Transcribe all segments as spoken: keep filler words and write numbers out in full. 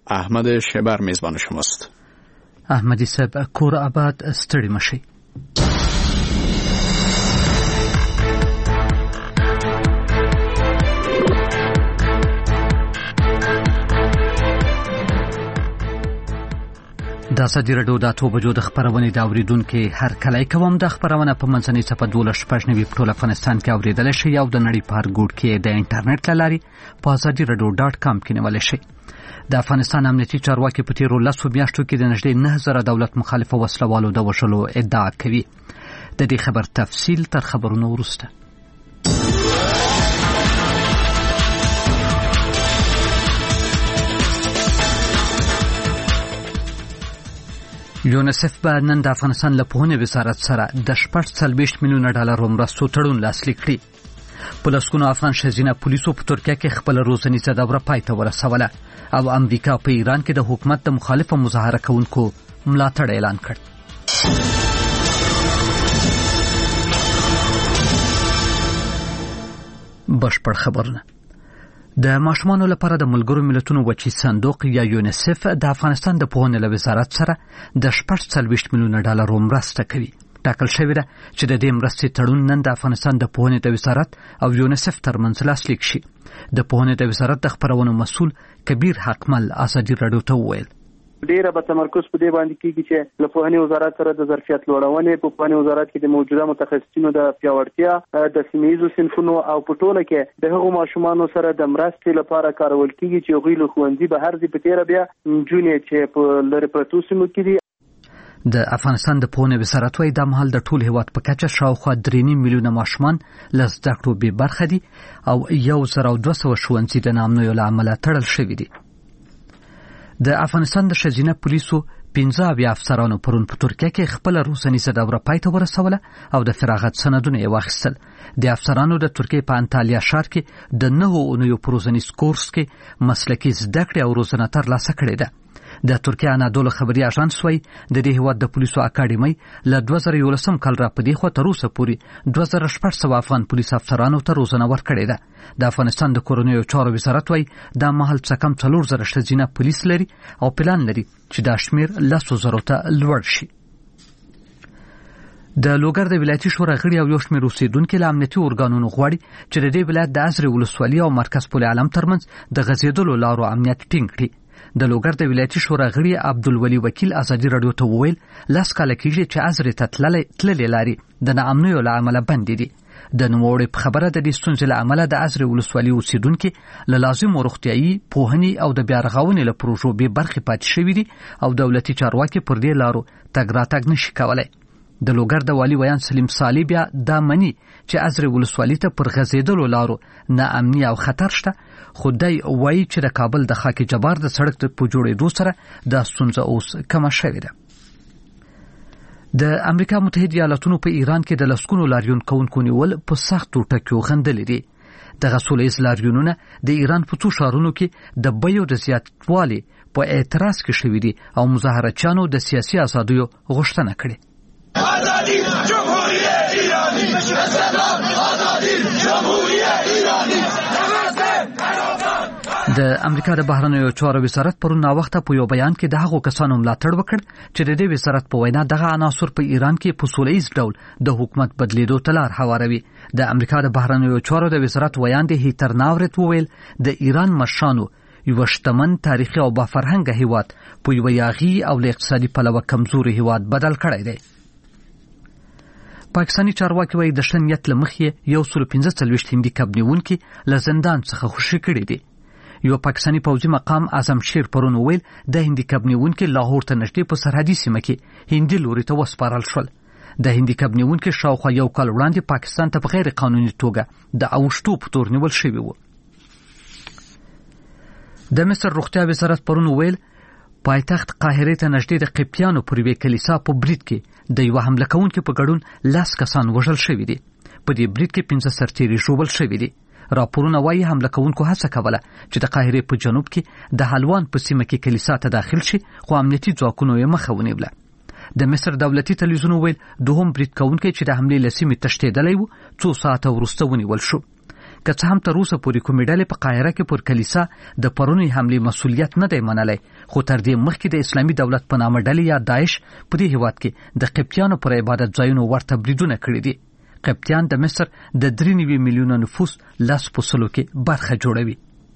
احمد شیبر میزبان شماست. احمدی صاحب کور آباد، ستړي مشي. د ازادي راډیو د اتو بجو د خبرونې د اوریدونکو هر کله کوم د خبرونه په منځنۍ صفحه دولس شپږ نوي په ټول افغانستان کې اوریدل شي او د نړۍ په هر ګوټ کې د انټرنیټ له لارې په ازادي راډیو ډاټ کام کې نیول شي. د افغانستان امنیتي چارواکي په تیرو لسو میاشتو کې د نږدې نه زره دولت مخالفه وسلوالو د وژلو ادعا کوي. د دې خبر تفصیل تر خبرونو وروسته. یونیسف به نن د افغانستان له پوهنې وزارت سره د شپږ څلوېښت میلیونه ډالرو مرستو تړون لاسلیک کړي. په لسګونو افغان ښځینه پولیسو په ترکیه کې خپل روزنیزه دوره پای ته ورسوله او امریکا په ایران کې د حکومت د مخالفه مظاهره کوونکو ملاتړ اعلان کړ. بشپړ خبرونه. د ماشومانو لپاره د ملګرو ملتونو وچی صندوق یا یونیسف د افغانستان د پوهنې له وزارت سره د شپږ څلوېښت میلیونه ډالرو مرسته کوي. ټاکل شوې ده چې د دې مرستې تړون نن د افغانستان د پوهنې د وزارت او یونیسف ترمنځ لاسلیک شي. د پوهنې د وزارت د خبرونو مسؤل کبیر حقمل ازادي راډیو ته وویل ډیره به تمرکز په دې باندې کیږي چې له پوهنې وزارت سره د ظرفیت لوړونې په پوهنې وزارت کې د موجوده متخصصینو د پیاوړتیا د سیمه‌ییزو صنفونو او په ټوله کې د هغو ماشومانو سره د مرستې لپاره کارول کیږي چې هغوی له ښوونځي بهر دي. په تیره بیا نجونې چې په لرې پرتو سیمو کې دي. د افغانستان د پوهنې وزارت وايي د مهال د ټول هیواد په کچه شاوخوا درې نیم میلیونه ماشومان له زده کړو بې برخه دي او یو زر او دوه سوه ښوونځي د ناامنیو له امله تړل شوي دي. د افغانستان د ښځینه پولیسو پنځه اویا افسرانو پرون په ترکیه کې خپل روزنیزه دوره پای ته ورسوله او د فراغت سندونه یې واخیستل. د افسرانو د ترکیې په انټالیا ښار کې د نهو اونیو په روزنیز کورس کې مسلکي زده کړې او روزنه ترلاسه کړې ده. د ترکیه انادولو خبري اژانس وايي د دې هیواد د پولیسو اکاډمۍ له دوه زره یولسم کال را په دې خوا تر اوسه پورې دوه زره شپږ سوه افغان پولیس افسرانو ته روزنه ورکړې ده. د افغانستان د کورنیو چارو وزارت وايي دا مهال څه کم څلور زره ښځینه پولیس لري او پلان لري چې دا شمیر لسو زرو ته لوړ شي. د لوګر د ولایتي شورا غړي او یو شمېر اوسېدونکي له امنیتي ارګانونو غواړي چې د دې ولایت د ازرې ولسوالي او مرکز پل علم ترمنځ د غځېدلو لارو امنیت ټینګ کړي. د لوګر د ولایتي شورا غړي عبدالولي وکیل ازادي راډیو ته وویل لس کاله کېږي چې ازرې ته تللې لارې د ناامنیو له امله بندې دي. د نوموړي په خبره د دې ستونزې له امله د ازرې ولسوالي اوسېدونکي له لازمو روغتیایي، پوهنې او د بیا رغونې له پروژو بې برخې پاتې شوي دي او دولتي چارواکي پر دې لارو تګ راتګ نشي کولی. د لوګر د والي ویان سلیم صالح بیا دا مني چې ازرې ولسوالي ته پر غځېدلو لارو ناامني او خطر شته، خو دی وایي چې د کابل د خاک جبار د سړک په جوړېدو سره دا ستونزه اوس کمه شوې ده. د امریکا متحده ایالاتونو په ایران کې د لسګونو لاریون کوونکو نیول په سختو ټکیو غندلې دي. دغه سوله ییز لاریونونه د ایران په څو ښارونو کې د بیو د زیاتوالي په اعتراض کې شوي دي او مظاهرچیانو د سیاسي ازادیو غوښتنه کړې. آزادی جمهوریت ایرانی، اسلام آزادی جمهوریت ایرانی. د امریکا د بهرنیو چارو وزارت پرون ناوخته په یو بیان کې د هغو کسانو ملاتړ وکړ چې د دې وزارت په وینا دغه عناصر په ایران کې په سوله ییز ډول د حکومت بدلیدو ته لار هواروي. د امریکا د بهرنیو چارو د وزارت ویان دی هیتر ناورت وویل د ایران مشرانو یو شتمن تاریخي او با فرهنګه هیواد په یو یاغي او اقتصادي پلوه کمزوري هیواد بدل کړی دی. پاکستانی چارواکي وايي د شنیت لمخې یو سل پنځه څلوېښت هندي کبنیونکي له زندان څخه خوشي کړي دي. یو پاکستانی پوځي مقام اعظم شیر پرون ویل د هندي کبنیونکي لاهور ته نږدې په سرحدي سیمه کې هندي لوري ته وسپارل شول. د هندي کبنیونکي شاوخوا یو کال وړاندې پاکستان ته په غیر قانوني توګه د اوشتو په تور نیول شوی و. د مصر روغتیا وزارت پرون ویل پایتخت قاهره ته نږدې د قبطیانو پر یوې کلیسا په برید کې د یو حمله کوونکي په ګډون لس کسان وژل شوي دي. په دې برید کې پنځه سرتیري ژوبل شوي دي. راپورونه وايي حمله کوونکو هڅه کوله چې د قاهره په جنوب کې د حلوان په سیمه کې کلیسا ته داخل شي، خو امنیتي ځواکونو یې مخه ونیوله. د مصر دولتي تلویزیون ویل دوهم برید کوونکی چې د حملې له سیمې تښتېدلی و څو ساعته وروسته ونیول شو. که څه هم تر اوسه پورې کومې ډلې په قاهره کې پر کلیسا د پرونی حملې مسؤلیت نه دی منلی، خو تر دې مخکې د اسلامي دولت په نامه ډلې یا داعش په دې هیواد کې د قبطیانو پر عبادت ځایونو ورته بریدونه کړي دي. قبطیان د مصر د درې نوي میلیونه نفوس لس په سلو کې برخه جوړوي.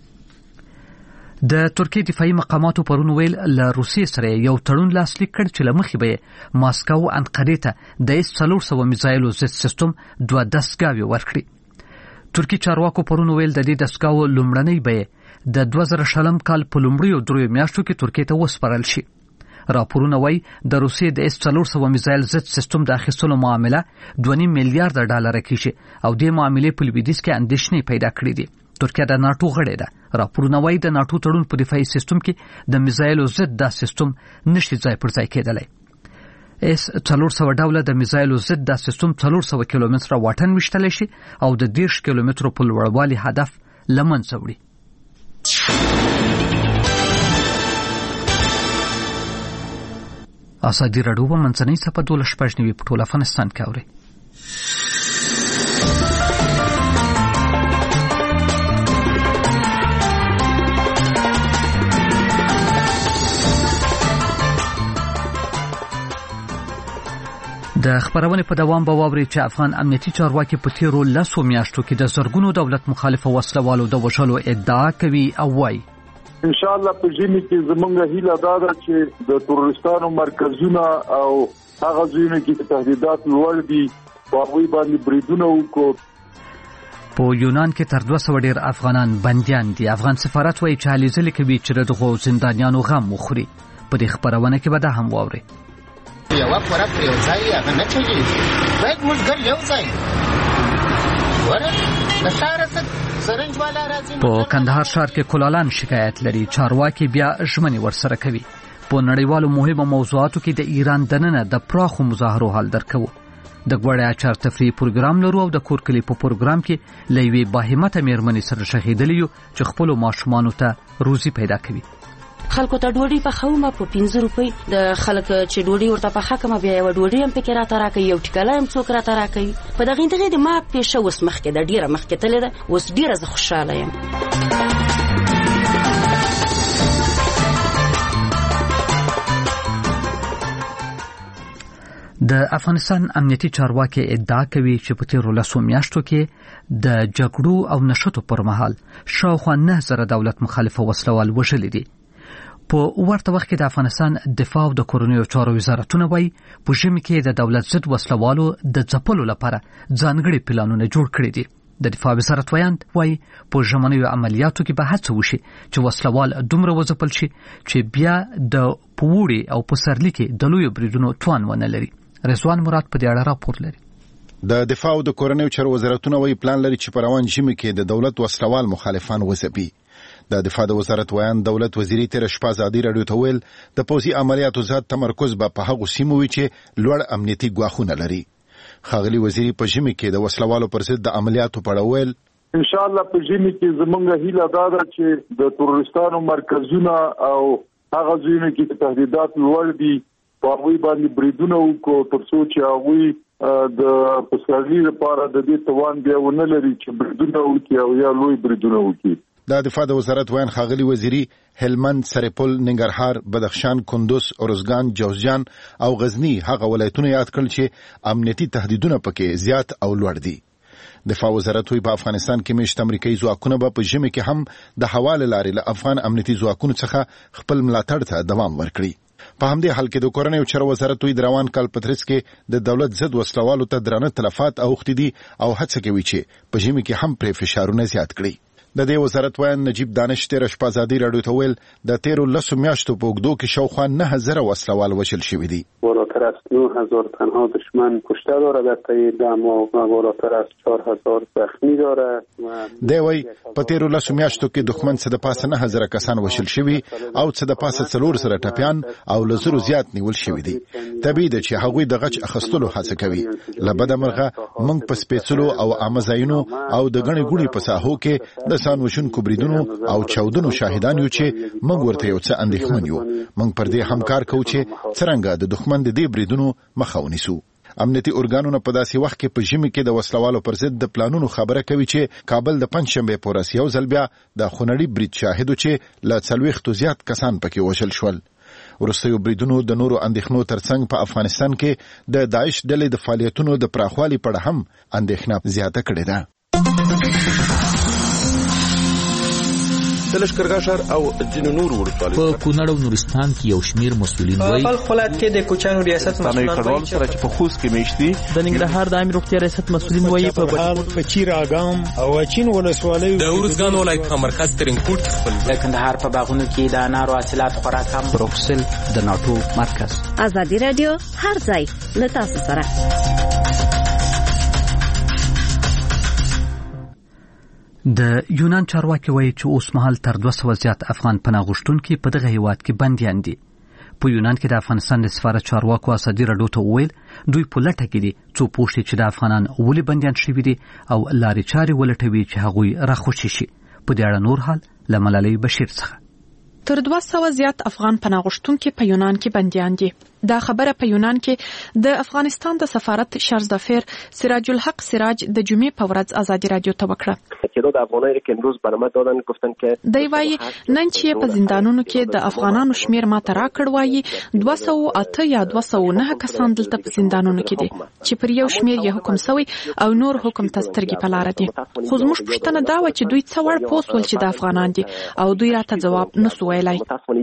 د ترکیې دفاعي مقاماتو پرون ویل له روسیې سره یو تړون لاسلیک کړ چې له مخې به ماسکو انقرې ته د اس څلور سوه میزایلو ضد سیستم دوه دستګاوې ورکړي. ترکي چارواکو پرون ویل د دې دستګاو لومړنۍ به د دوه زره شلم کال په لومړیو دریو میاشتو کې ترکیې ته وسپارل شي. راپورونه وایي د روسیې د اس څلور سوه میزایل ضد سیستم د اخیستلو معامله دوه نیم میلیارډ ډالر کېږي او دې معاملې په لویدیځ کې اندېښنې پیدا کړې دي. ترکیه د ناټو غړې ده. راپورونه وایي د ناټو تړون په دفاعي سیستم کې د میزایلو ضد دا سیستم نشي ځای پر ځای کېدلی. اس څلور سوه ډوله د میزایلو ضد دا سیستم څلور سوه کیلومتره واټن ویشتلی شي او د دېرش کیلومترو په لوړوالي هدف له منځه وړي. ازادي راډیو په منځنۍ صفحه دولس شپږ نوي په ټول افغانستان کې اوري. د خبرونې په دوام به واوري چې افغان امنیتي چارواکي په تیرو لسو میاشتو کې د زرګونو دولت مخالفه وسلوالو د وژلو ادعا کوي او وایي ان شاء الله په ژمي کې زمونږ هیله دا ده چې د تروریستانو مرکزونه او هغه ځایونه کې تهدیدات لوړ دي په هغوی باندې بریدونه وکړو. په یونان کې تر دوه سوه ډیر افغانان بندیان دي. افغان سفارت وایي چې هلې ځلې کوي چې دغو زندانیانو غم وخوري. په دې خبرونه کې به دا هم واوري یو پوره پر یو ځای هغه نه چلیږي، باید موږ ګل یو ځای وره د ښار څخه سرنج والا راځي. په کندهار ښار کې کلالان شکایت لري، چارواکي بیا ژمنې ورسره کوي. په نړیوالو مهمو موضوعاتو کې د ایران دننه د پراخو مظاهرو حال درکوو. د غوړې اچار تفریح پروګرام لرو او د کور کلی په پروګرام کې له یوې باهمته میرمنې سره شهیدلې یو چې خپلو ماشومانو ته روزي پیدا کوي. خلکو ته ډوډۍ پخومه په پنځه روپۍ، د خلک چې ډوډۍ ورته پخه کومه بیا یو ډوډۍ هم پکې راته راکوي، یو ټکله هم څوک راته راکوي. په دغې دغې د ما پیشه اوس مخکې ده، ډېره مخکې تللې ده، اوس ډېره زه خوشحاله یم. د افغانستان امنیتي چارواکي ادعا کوي چې په تیرو لسو میاشتو کې د جګړو او نشټو پر مهال شاوخوا نه زره دولت مخالفه وسلوال وژلي دي. په ورته وخت کې د افغانستان دفاع او د کورنیو چارو وزارتونه وایي په ژمي کې د دولت ضد وسلوالو د ځپلو لپاره ځانګړي پلانونه جوړ کړي دي. د دفاع وزارت ویاند وایي په ژمنیو عملیاتو کې به هڅه وشي چې وسلوال دومره وځپل شي چې بیا د پوړي او پسرلي کې د لویو بریدونو توان ونه لري. رضوان مراد په دې اړه راپور لري. د دفاع او د کورنیو چارو وزارتونه وایي پلان لري چې په روان ژمي کې د دولت وسلوال مخالفان وځپي. د دفاع د وزارت ویان دولت وزیري تیر شپه ازادي راډیو ته ویل د پوځي عملیاتو زیات تمرکز به په هغو سیمو وي چې لوړ امنیتي ګواښونه لري. ښاغلي وزیري په ژمي کې د وسلوالو پر ضد د عملیاتو په اړه ویل ان شاء الله په ژمي کې زمونږ هیله دا ده چې د تروریستانو مرکزونه او هغه ځایونه کې تهدیدات لوړ دي په هغوی باندې بریدونه وکړو تر څو چې هغوی د پسرلي لپاره د دې توان بیا ونه لري چې بریدونه وکړي او یا لوی بریدونه وکړي. د دفاع د وزارت ویان ښاغلي وزیري هلمند، سرپل، ننګرهار، بدخشان، کندوز، ارزګان، جوزجان او غزنی هغه ولایتونه یاد کړل چې امنیتي تهدیدونه پکې زیات او لوړ دي. دفاع وزارت وی په افغانستان کې مشت امریکایي ځواکونه به په ژمي کې هم د حواله لارې له افغان امنیتي ځواکونو څخه خپل ملاتړ ته دوام ورکړي. په همدې حال کې د کورنیو چارو وزارت وی د روان کال په ترڅ کې د دولت ضد وسلوالو ته درانه تلفات اوښتي دي او هڅه کوي چې په ژمي کې هم پرې فشارونه زیات کړي. د دې وزارت ویان نجیب دانش تیر شپه ازادي راډیو ته ویل د تیرو لسو میاشتو په اوږدو کې شاوخوا نه زره وسلوال وژل شوي دي. بالاتر از نه هزار تنها دشمن کشته دارد در طی دم و بالاتر از چهار هزار زخمی دارد. دی وایي په تیرو لسو میاشتو کې دښمن څه د پاسه نه هزره کسان وژل شوي او څه د پاسه څلور زره ټپیان او له زرو زیات نیول شوي دي. طبیعي ده چې هغوی د غچ اخیستلو هڅه کوي. له بده مرغه موږ په سپېڅلو او عامه ځایونو او د ګڼې ګوڼې په ساحو کې د ځان وژونکو بریدونو او چاودنو شاهدان یو چې موږ ورته یو څه اندېښمن یو. موږ پر دې هم کار کوو چې څرنګه د دښمن د دې بریدونو مخه ونیسو. امنیتي ارګانونه په داسې وخت کې په ژمي کې د وسلوالو پر ضد د پلانونو خبره کوي چې کابل د پنځشنبه په ورځ یو ځل بیا د خونړي برید شاهد چې له څلوېښتو زیات کسان پکې وژل شول. ورستیو بریدونو د نورو اندېښنو ترڅنګ په افغانستان کې د داعش ډلې د فعالیتونو د پراخوالي په اړه هم اندېښنه زیاته کړې ده. د لښکرګاه ښار او ځینو نورو ولسوالیو په کونړ او نورستان کې یو شمیر مسؤلین وایي په خپل ولایت کې د کوچانو ریاست مسؤلین وایي چې په خوست کې میشتي د ننګرهار د عامه روغتیا ریاست مسؤلین وایي په بهار په چیر اګام او چین ولسوالیو د ورزګان ولایت په مرکز ترنکوټ خپل د کندهار په باغونو کې د انارو حاصلات خوراک هم بروکسل د ناتو مرکز. ازادي رادیو هر ځای له تاسو سره. د یونان چارواکي وایي چې اوس مهال تر دوه سوه زیات افغان پناه غوښتونکي په دغه هیواد کې بندیان دي. په یونان کې د افغانستان د سفارت چارواکو ازادي راډیو ته وویل دوی په لټه کې دي څو پوښتې چې د افغانان ولې بندیان شوي دي او لارې چارې ولټوي چې هغوی راخوشي شي. په دې اړه نور حال له ملالۍ بشیر څخه. تر دوه سوه زیات افغان پناه غوښتونکي په یونان کې بندیان دي. دا خبره په یونان کې د افغانستان د سفارت شارزدافر سراج الحق سراج د جمعې په ورځ ازادي رادیو ته وکړه. تعداد افغانایی که امروز برآمد دادن گفتن که دی وایي نن چې په زندانونو کې د افغانانو شمیر ماته راکړ وایي دوه سوه اته یا دوه سوه نهه کسان دلته په زندانونو کې دي چې پر یو شمیر یې حکم سوی او نور حکم ته سترګې په لاره دي. خو زموږ پوښتنه دا و چې دوی څه وړ پوه سول چې د افغانان دي او دوی راته ځواب نه سو ویلی.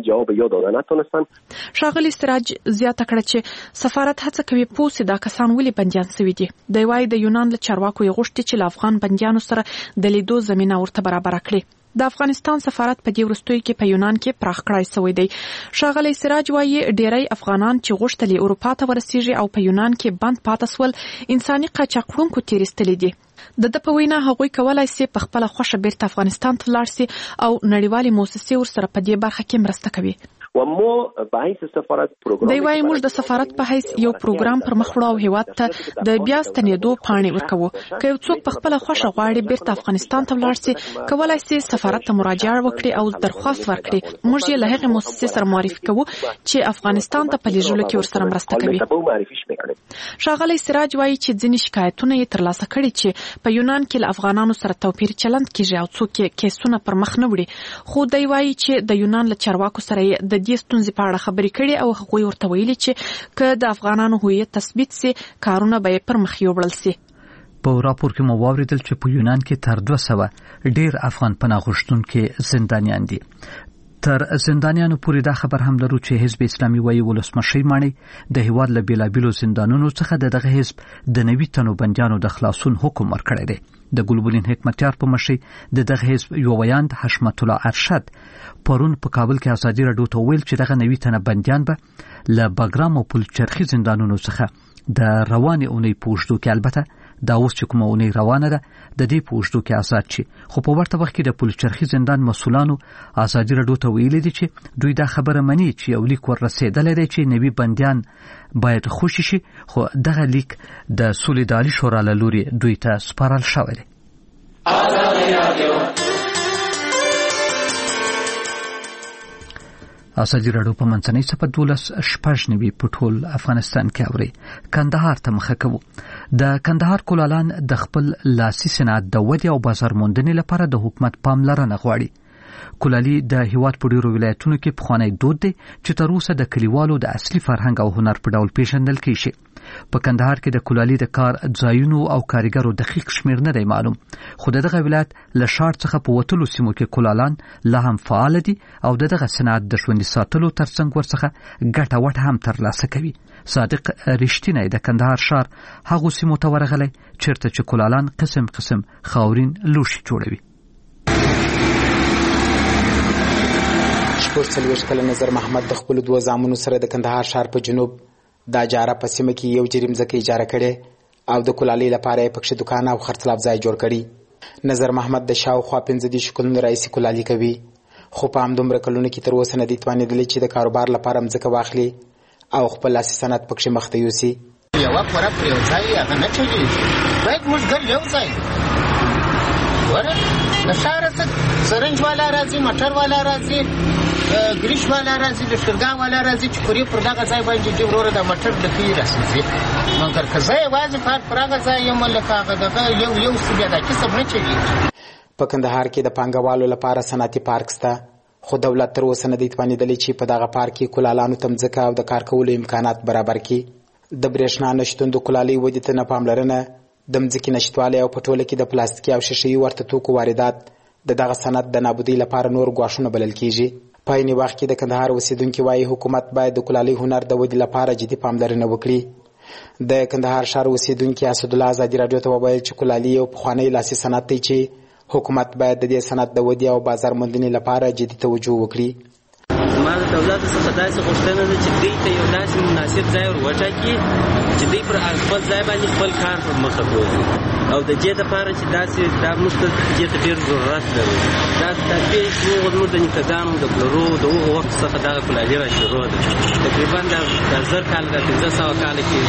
ښاغلي سراج زیاته کړه چې سفارت هڅه کوي پوه سي دا کسان ولې بندیان سوي دي. دی وایي د یونان له چارواکو یې غوښتي چې له افغان بندیانو سره د لیدو زمینه ورته برابره کړي. د افغانستان سفارت په دې وروستیو کې په یونان کې پراخ کړای شوی دی. ښاغلی سراج وایي ډیری افغانان چې غوښتل اروپا ته ورسیږي او په یونان کې بند پاتې سول انساني قاچاقونکو تیرستلي دي. د د په وینا هغوی کولای سي په خپل خوښه بیرته افغانستان ته لاړ سي او نړیوالې موسسې ورسره په دې برخه کې مرسته کوي. و ما به حیث سفارت پروګرام دی وایي موږ د سفارت په حیث یو پروګرام پر مخ وړو او هیواد ته د بیا ستنېدو پاڼې ورکوو. که یو څوک په خپله خوښه غواړي بیرته افغانستان ته ولاړ سي کولای سي سفارت ته مراجعه وکړي او درخواست ورکړي. موږ یې له هغې موسسې سره معرفي کوو چې افغانستان ته په لیږلو کې ورسره مرسته کوي. ښاغلی سراج وایي چې ځینې شکایتونه یې ترلاسه کړي چې په یونان کې له افغانانو سره توپیر چلند کیږي او څوک یې کیسونه پر مخ نه وړي. خو دی وایي چې د یونان له چارواکو سره یې د دې ستونزې په اړه خبرې کړي او هغوی ورته ویلي چې که د افغانانو هویت تثبیت سي کارونه به یې پر مخ یوړل سي. په راپور کې مو واوریدل چې په یونان کې تر دوه سوه ډیر افغان پناه غوښتونکي زندانیان دي. تر زندانیانو پورې دا خبر هم لرو چې حزب اسلامي وایي ولسمشر مانی د هیواد له بیلابیلو زندانونو څخه د دغه حزب د نوي تنو بندیانو د خلاصون حکم ورکړی دی. د ګلبدین حکمتیار په مشرۍ د دغه حزب یو ویاند حشمت الله ارشد پرون په کابل کې ازادي راډیو ته ویل چې دغه نوي تنه بندیان به له باګرام او پلچرخي زندانونو څخه د روانې اونۍ په اوږدو کې البته دا اوس چې کومه اونۍ روانه ده د دې په اوږدو کې آزاد شي. خو په ورته وخت کې د پلچرخي زندان مسؤلانو ازادي راډیو ته ویلي دي چې دوی دا خبره مني چې یو لیک ور رسېدلی دی چې نوي بندیان باید خوشي شي. خو دغه لیک د سولیداري شورا له لوري دوی ته سپارل شوی دی. ازادي راډیو په منځنۍ صفحه دولس شپږ نوي په ټول افغانستان کې اوري. کندهار ته مخه کوو. د کندهار کولالان د خپل لاسي صنعت د ودې او بازار موندنې لپاره د حکومت پاملرنه غواړي. کولالي د هیواد په ډیرو ولایتونو کې پخوانی دود دی چې تر اوسه د کلیوالو د اصلي فرهنګ او هنر په ډول پیژندل کیږي. په کندهار کې د کولالي د کار ځایونو او کاریګرو دقیق شمیر نه دی معلوم. خو دغه ولایت له ښار څخه په وتلو سیمو کې کولالان لا هم فعال دي او دغه صنعت د ژوندي ساتلو ترڅنګ ورڅخه ګټه وټه هم ترلاسه کوي. صادق رښتینی د کندهار ښار هغو سیمو ته ورغلی چیرته چې کولالان قسم قسم خاورین لوښي جوړوي. شپږ څلوېښت کلن نظر محمد د خپلو دوه زامنو سره د کندهار ښار په جنوب د اجاره په سیمه کې یو جریم ځکه اجاره کړې او د کولالۍ لپاره یې پکښې دکان او خرڅلاف ځای جوړ کړي. نظر محمد د شاوخوا پنځه دېرش کلونو راهیسې کولالي کوي خو په همدومره کلونو کې تر اوسه نه دي توانېدلی چې د کاروبار لپاره مځکه واخلي او خپل لاسي صنعت پکښې مخ ته یوسي. یوه پوره پر یو ځای هغه نه چلېږي. باید موږ ګل یو ځای ګوره د ښاره څه سرنج والا راځي موټر والا راځي ګریش والا راځي لښکرګاه والا راځي چې کورې پر دغه ځای باندې چې وروره د موټر ډکې راسوځي مګر که زه یوازې کار پر هغه ځای یم لکه هغه دغه یو یو څه بیا دا کسب نه چلېږي. په کندهار کې د پانګوالو لپاره صنعتي پارک شته، خو دولت تر اوسه نه دی توانېدلی چې په دغه پارک کې کولالانو ته مځکه او د کار کولو امکانات برابر کړي. د برېښنا نشتون د کولالۍ ودې ته نه پاملرنه، د مځکې نشتوالی او په ټوله کې د پلاستیکي او شیشهیي ورته توکو واردات د دغه صنعت د نابودۍ لپاره نور ګواښونه بلل کېږي. په عین وخت کې د کندهار اوسېدونکي وایي حکومت باید د کولالۍ هنر د ودې لپاره جدي پاملرنه وکړي. د کندهار ښار اوسېدونکي اسدالله ازادي راډیو ته وویل چې کولالي یو پخوانی لاسي صنعت دی چې حکومت باید د دې صنعت د ودې او بازار موندنې لپاره جدي توجه وکړي. زما د دولت څخه داسې غوښتنه ده چې دوی ته یو داسې مناسب ځای ور وټاکي چې دوی پر خپل ځای باندې خپل کار پر مخه بوځي او د دې لپاره چې داسې دا موږ ته دې ته ډېر ضرورت لرو. دا تدبیر چې موږ زموږ د نیکهګانو د پلرو د هغو وخت څخه دغه کولالي را شروع ده، تقریبا د زر کاله د پنځه سوه کاله کې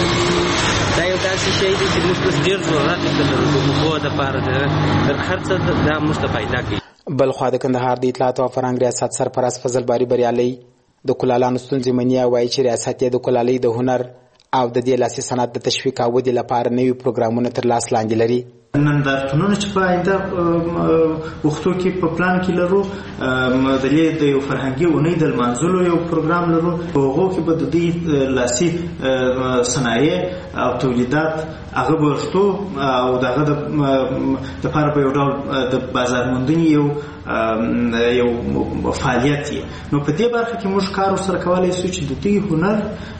دا یو داسې شی دی چې موږ ته ډېر ضرورت لرو د اوبو دپاره د هر څه دا موږ ته پیدا کوي. بلخوا د کندهار د اطلاعات او فرهنګ ریاست سرپرست فضل باری بریالي د کولالانو ستونزې مني او وایي چې ریاست یې د کولالۍ د هنر او د دې لاسي صنعت د تشویق او ودې لپاره نوي پروګرامونه تر لاس لاندې لري. نندارتونونه چې په آینده وختو کې په پلان کې لرو، د دې د یو فرهنګي اونۍ د لمانځلو یو پروګرام لرو، په هغو کې به د دې لاسي صنایع او تولیدات هغه به ورشتو او د هغه دپاره به یو ډول د بازار موندنې یو یو فعالیت یې. نو په دې برخه کې موږ کار ورسره کولی شو چې د دې هنر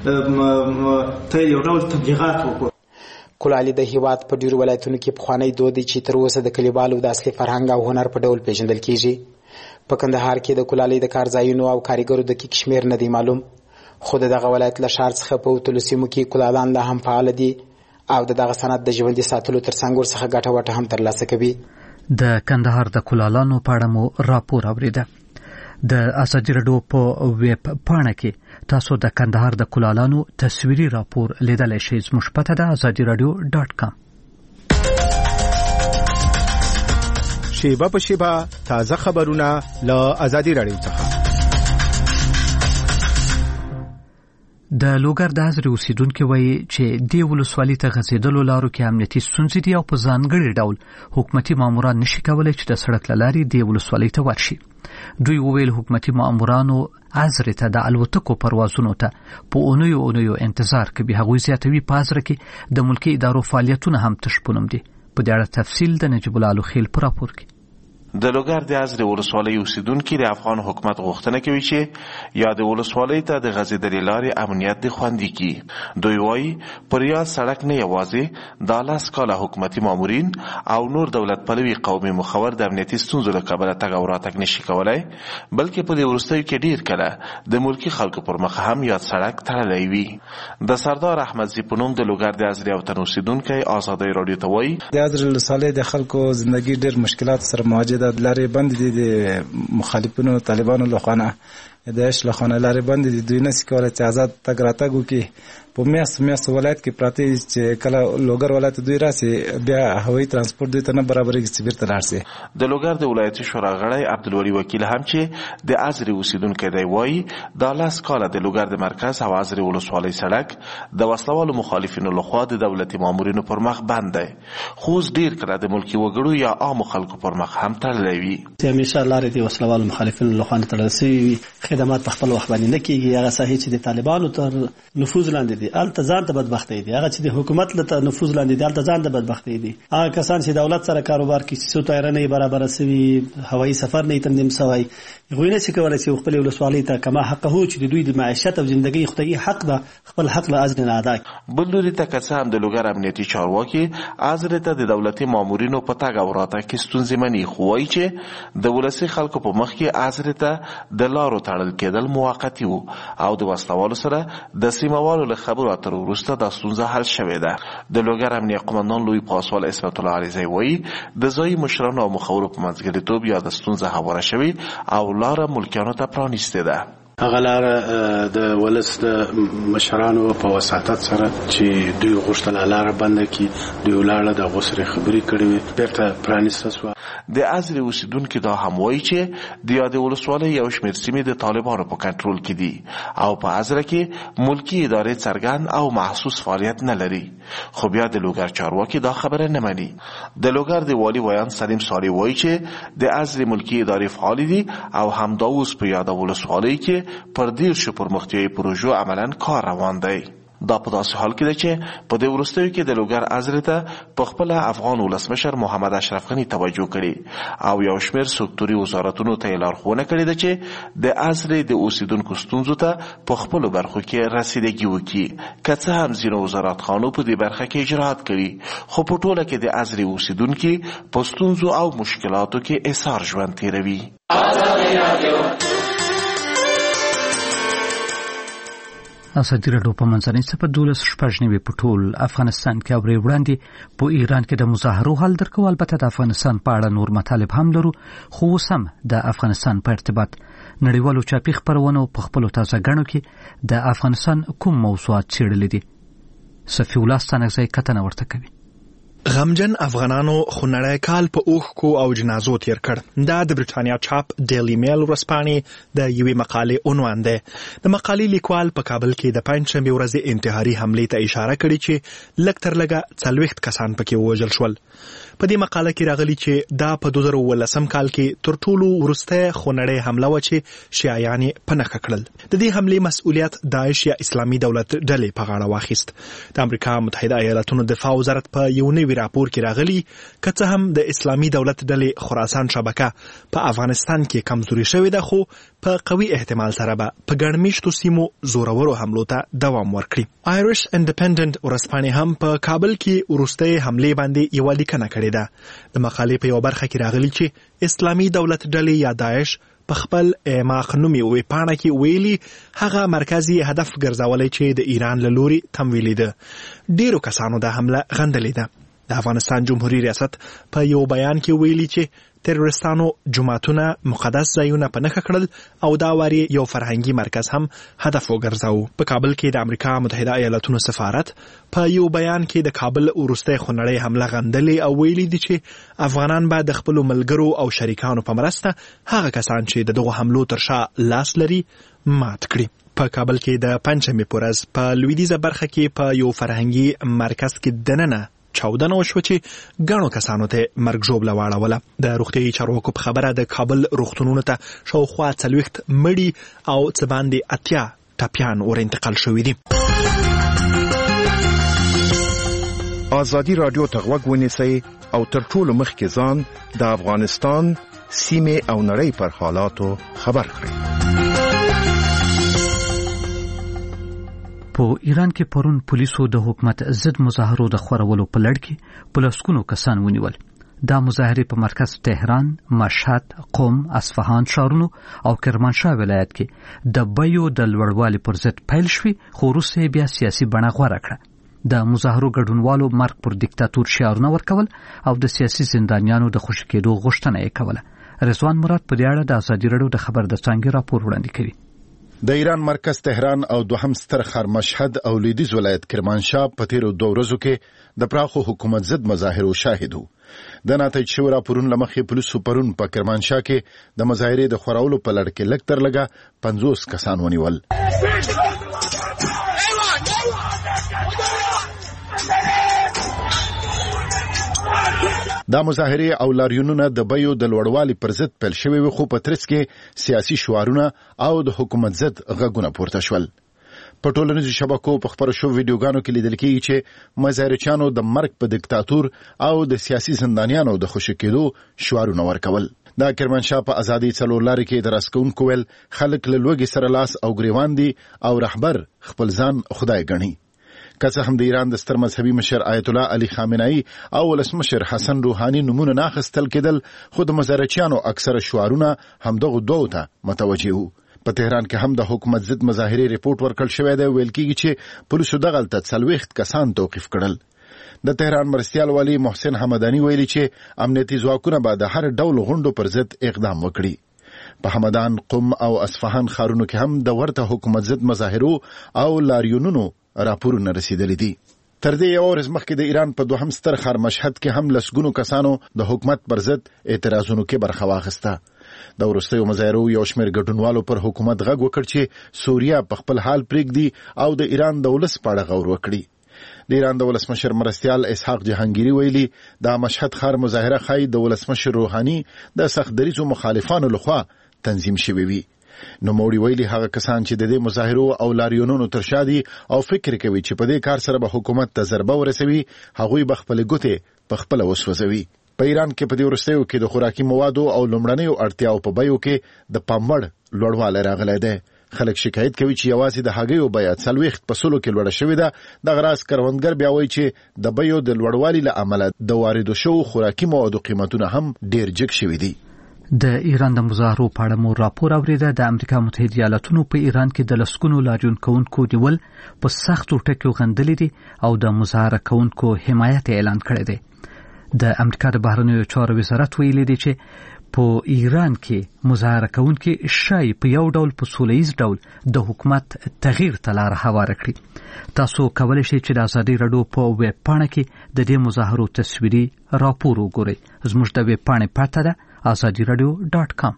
ته یو ډول تبلیغات وکړو. کولالي د هیواد په ډیرو ولایتونو کې پخوانی دود دی چې تر اوسه د کلیوالو د اصلي فرهنګ او هنر په ډول پیژندل کیږي. په کندهار کې د کولالۍ د کارځایونو او کاریګرو دقیق شمېر نه دی معلوم، خو د دغه ولایت له ښار څخه په اوتلو سیمو کې کولالان لا هم فعال دي او د دغه صنعت د ژوندي ساتلو ترڅنګ ورڅخه ګټه وټه هم ترلاسه کوي. د کندهار د کولالانو په اړه مو راپور اوریده. د ازادي راډیو په ویب پاڼه کې تاسو د کندهار د کولالانو تصویري راپور لیدلای شئ. زموږ پته ده ازادي راډیو ډاټ کام. شیبه په شیبه تازه خبرونه له ازادي راډیو څخه. د لوګر د حضرت اوسیدونکو وایي چې د ولسوالۍ ته غځېدلو لارو کې امنیتي ستونزې دي او په ځانګړي ډول حکومتي ماموران نشي کولای چې د سړک له لارې د ولسوالۍ ته ورشي. دوی وویل حکومتي مامورانو عذر ته د الوتکو پروازونو ته په اونیو اونیو انتظار کوي. هغوی زیاتوي په عذر کې د ملکي ادارو فعالیتونه هم تشپونم دي. په دې اړه تفصیل د نجیب الله لوخیل په راپور کې. د لوګر د عزر ولسوالۍ اوسیدونکي د افغان حکومت غوښتنه کوي چې یا د ولسوالۍ ته د غځېدلې لارې امنیت د خوندي کړي. دوی وایي پر یاد سړک نه یوازې د لاس کاله حکومتي مامورین او نور دولت پلوي قومي مخور د امنیتي ستونزو له کبله تګ او راتګ نشي کولای، بلکې په دې وروستیو کې ډیر کله د ملکي خلکو پر مخ هم یاد سړک تړلی وي. د سردار احمدزي په نوم د لوګر د عزر وطن اوسیدونکی ازادۍ راډیو ته وایي د عزر ولسوالۍ د خلکو ژوندۍ ډیر مشکلات سره مواجه د لارې بند دي، د مخالفینو طالبانو لخوا د اش لخوا لارې بند دي. دوی نشي کولای چې آزاد تګ راتګ وکړي. په میاست میاست ولایت کې پراته چې کله لوګر ولایت دوی راسي بیا هوایي ترانسپورت دوی ته نه برابرېږي چې بیرته لاړ شي. د لوګر د ولایتي شورا غړی عبدالولي وکیل هم چې د عزر اوسیدونکی دی وایي د لاس کاله د لوګر د مرکز او عزر ولسوالۍ سړک د وسلوالو مخالفینو لخوا د دولتي مامورینو پر مخ بند دی، خو اوس ډیر کله د ملکي وګړو یا عامو خلکو پر مخ هم تړلی وي. همیشه لارې د وسلوالو مخالفینو لخوا تړل شوي وي، خدمات په خپل وخت باندې نه کیږي. هغه ساحې چې د طالبانو تر نفوذ لاندې دي الته ځان ته بدبختي دي، هغه چې د حکومت له نفوذ لاندې دي الته ځان ته بدبختي دي. هغه کسان چې دولت سره کاروبار کوي چې طیاره نه برابر شوي، هوایي سفر نه تنظیم شوی، غوښنه چې کولای شي خپل ولسوالۍ ته کما حق هو چې د دوی د معیشت او ژوندۍ خدای حق ده خپل حق له اجر نه ادا کړي. بل لوري ته که څه هم د لوګر امنیتي چارواکي عزر ته د دولتي مامورینو په تګ او راتګ کې ستونزې مني، خو وایي چې د ولسي خلکو په مخ کې عزر ته د لارو تړل کېدل موقتي وو او د وسلوالو سره د سیموالو له خبرو اترو وروسته دا ستونزه حل شوې ده. د لوګر امنیه قومندان لوی پاسوال اسمت الله علیزی وایي د ځایي مشرانو او مخورو په منځګړیتوب یا د ستونزه هواره شوې او لاره ملکیانو ته پرانیستې ده. هغه لار د ولس د مشرانو په وساتت سره چې دوی غوښتل لار بند کړي، دوی ولاړه د غوسره خبرې کړې بیرته پرانیسته شوه. د ازرې اوسیدونکو دا هم وایي چې د یادې ولسوالۍ یو شمېر سیمې د طالبانو په کنټرول کې دي او په ازره کې ملکي ادارې څرګند او محسوس فعالیت نه لري. خو بیا د لوګر چارواکي دا خبره نه مني. د لوګر د والي ویان سلیم ساری وایي چې د ازرې ملکي ادارې فعال دي او همدا اوس په یاده ولسوالۍ کې پر دېرشو پرمختیایي پروژو عملاً کار روان دی. دا په داسې حال کې ده چې په دې وروستیو کې د لوګر ازرې ته په خپله افغان ولسمشر محمد اشرف غني توجه کړې او یو شمېر سکتوري وزارتونو ته یې لارښوونه کړې ده چې د ازرې د اوسیدونکو ستونزو ته په خپلو برخو کې رسیدګي وکړي. که څه هم ځینو وزارت خانو په دې برخه کې اجراات کړي، خو په ټوله کې د ازرې اوسیدونکي په ستونزو او مشکلاتو کې ایثار ژوند تېروي. ازادي راډیو په منځنۍ صفحه دولس شپږ نوي په ټول افغانستان کې اوري وړاندې په ایران کې د مظاهرو حل درکو. البته د افغانستان په اړه نور مطالب هم لرو، خو اوس هم د افغانستان په ارتباط نړیوالو چاپي خپرونو په خپلو تازه ګڼو کې د افغانستان کوم موضوعات څېړلي دي. صفي الله ستانکزی کتنه ورته کوي. غمجن افغانانو خونړی کال په اوښکو او جنازو تیر کړ. دا د برټانیا چاپ ډیلی میل ورځپاڼې د یوې مقالې عنوان دی. د مقالې لیکوال په کابل کې د پنجشنبې ورځې انتحاري حملې ته اشاره کړې چې لږ تر لږه څلوېښت کسان پکې ووژل شول. په دې مقاله کې راغلي چې دا په دوه زره اوولسم کال کې تر ټولو وروسته خونړی حمله وه چې شیعیان یې په نښه کړل. د دې حملې مسؤلیت داعش یا اسلامي دولت ډلې په غاړه واخیست. د امریکا متحده ایالاتونو دفاع وزارت په یو نوي راپور کې راغلي که څه هم د اسلامي دولت ډلې خراسان شبکه په افغانستان کې کمزوري شوې ده، خو په قوي احتمال سره به په ګڼ میشتو سیمو زورورو حملو ته دوام ورکړي. آیرش انډیپندنت ورځپاڼې هم په کابل کې وروستۍ حملې باندې یوه لیکنه کړې ده. د مقالې په یو برخه کې راغلي چې اسلامي دولت ډلې یا داعش په خپل اعماق نومي ویبپاڼه کې ویلي هغه مرکزي هدف ګرځولی چې د ایران له لوري تمویلي ده. ډیرو کسانو دا حمله غندلې ده. د افغانستان جمهوریت ریاست په یو بیان کې ویلي چې تروریستانو جماعتونه مقدس ځایونه په نښه کړل او دا واري یو فرهنګي مرکز هم هدف وګرځاوه. په کابل کې د امریکا متحده ایالاتونو سفارت په یو بیان کې د کابل وروستۍ خونړۍ حمله غندلې او ویلي دي چې افغانان به د خپلو ملګرو او شریکانو په مرسته هغه کسان چې د دغو حملو تر شا لاس لري مات کړي. په کابل کې د پنجشنبې په ورځ په لویدیځه برخه کې په یو فرهنګي مرکز کې دننه چاودنه وشوه چې ګڼو کسانو ته مرګ ژوبله واړوله. د روغتیایي چارواکو په خبره د کابل روغتونونو ته شاوخوا څلوېښت مړي او څه باندې اتیا ټپیان ور انتقال شوي دي. ازادي راډیو ته غوږ ونیسئ او تر ټولو مخکې ځان د افغانستان سیمې او نړۍ پر حالاتو خبر کړئ. په ایران کې پرون پولیسو د حکومت ضد مظاهرو د خورولو په لړ کې په لسګونو کسان ونیول. دا مظاهرې په مرکز تهران، مشهد، قم، اصفهان ښارونو او کرمانشاه ولایت کې د بیو د لوړوالي پر ضد پیل شوي، خو وروسته بیا سیاسي بڼه غوره کړه. د مظاهرو ګډونوالو مرګ پر دیکتاتور شعارونه ورکول او د سیاسي زندانیانو د خوشي کېدو غوښتنه یې کوله. رضوان مراد په دې اړه د ازادي راډیو د خبر د څانګې راپور وړاندې کوي. د ایران مرکز تهران او دوهم ستر ښار مشهد او لویدیځ ولایت کرمانشاه په تیرو دوه ورځو کې د پراخو حکومت ضد مظاهرو شاهد وو. د ناتایج شوي راپورونو له مخې پولیسو پرون په کرمانشاه کې د مظاهرې د خورولو په لړ کې لږ تر لږه پنځوس کسان ونیول. دا مظاهرې او لاریونونه د بیو د لوړوالي پر ضد پیل شوي وو، خو په ترڅ کې سیاسي شعارونه او د حکومت ضد غږونه پورته شول. په ټولنیزو شبکو په خپرو شوو ویډیوګانو کې لیدل کېږي چې مظاهرچیانو د مرګ په دیکتاتور او د سیاسي زندانیانو د خوشي کېدو شعارونه ورکول. دا کرمانشاه په ازادي څلور لارې کې د راسکونکو ویل خلک له لوږې سره لاس او ګریوان دي او رهبر خپل ځان خدای ګڼي. که څه هم د ایران د ستر مذهبي مشر آیت الله علي خامنه‌ای او ولسمشر حسن روحاني نمونه نه اخیستل کېدل، خو د مظاهرچیانو اکثره شعارونه همدغو دوو ته متوجه وو. په تهران کې هم د حکومت ضد مظاهرې ریپورت ورکړل شوی دی. ویل کېږي چې پولیسو دغلته څلوېښت کسان توقیف کړل. د تهران مرستیال والی محسن حمداني ویلي چې امنیتي ځواکونه به د هر ډول غونډو پر ضد اقدام وکړي. په همدان، قم او اصفهان ښارونو کې هم د ورته حکومت ضد مظاهرو او لاریونونو راپورونه رسیدلي دي. تر دې یو ورځ مخکې د ایران په دوهم ستر ښار مشهد کې هم لسګونو کسانو د حکومت پر ضد اعتراضونو کې برخه واخیسته. د وروستیو مظاهرو یو شمېر ګډونوالو پر حکومت غږ وکړ چې سوریه په خپل حال پرېږدي او د ایران د ولس په اړه غور وکړي. د ایران د ولسمشر مرستیال اسحاق جهانگیري ویلي د مشهد ښار مظاهره ښایي د ولسمشر روحاني د سخت دریځو مخالفانو لخوا تنظیم شوې وي. نوموړي ویلي هغه کسان چې د دې مظاهرو او لاریونونو تر شا دي او فکر کوي چې په دې کار سره به حکومت ته ضربه ورسوي، هغوی به خپلې ګوتې په خپله وسوځوي. په ایران کې په دې وروستیو کې د خوراکي موادو او لومړنیو اړتیاو په بیو کې د پام وړ لوړوالی راغلی دی. خلک شکایت کوي چې یوازې د هګیو بیه څلوېښت په سلو کې لوړه شوې ده. دغه راز کروندګر بیا وایي چې د بیو د لوړوالي له امله د واردو شوو خوراکي موادو قیمتونه هم ډېر جګ شوي دي. د ایران د مظاهرو په اړه مو راپور اوریده. د امریکا متحده ایالاتونو په ایران کې د لسګونو لاریون کوونکو نیول په سختو ټکیو غندلي دي او د مظاهره کوونکو حمایت اعلان کړی دی. د امریکا د بهرنیو چارو وزارت ویلي دی چې په ایران کې مظاهره کوونکي شای په یو ډول په سولهییز ډول د حکومت تغییر ته لار هواره کړي. تاسو کولی شئ چې د ازادي راډیو په ویب پاڼه کې د دې مظاهرو تصویري راپور وګورئ. زموږ د ویب پاڼې پته ده ازادي راډیو ډاټ کام.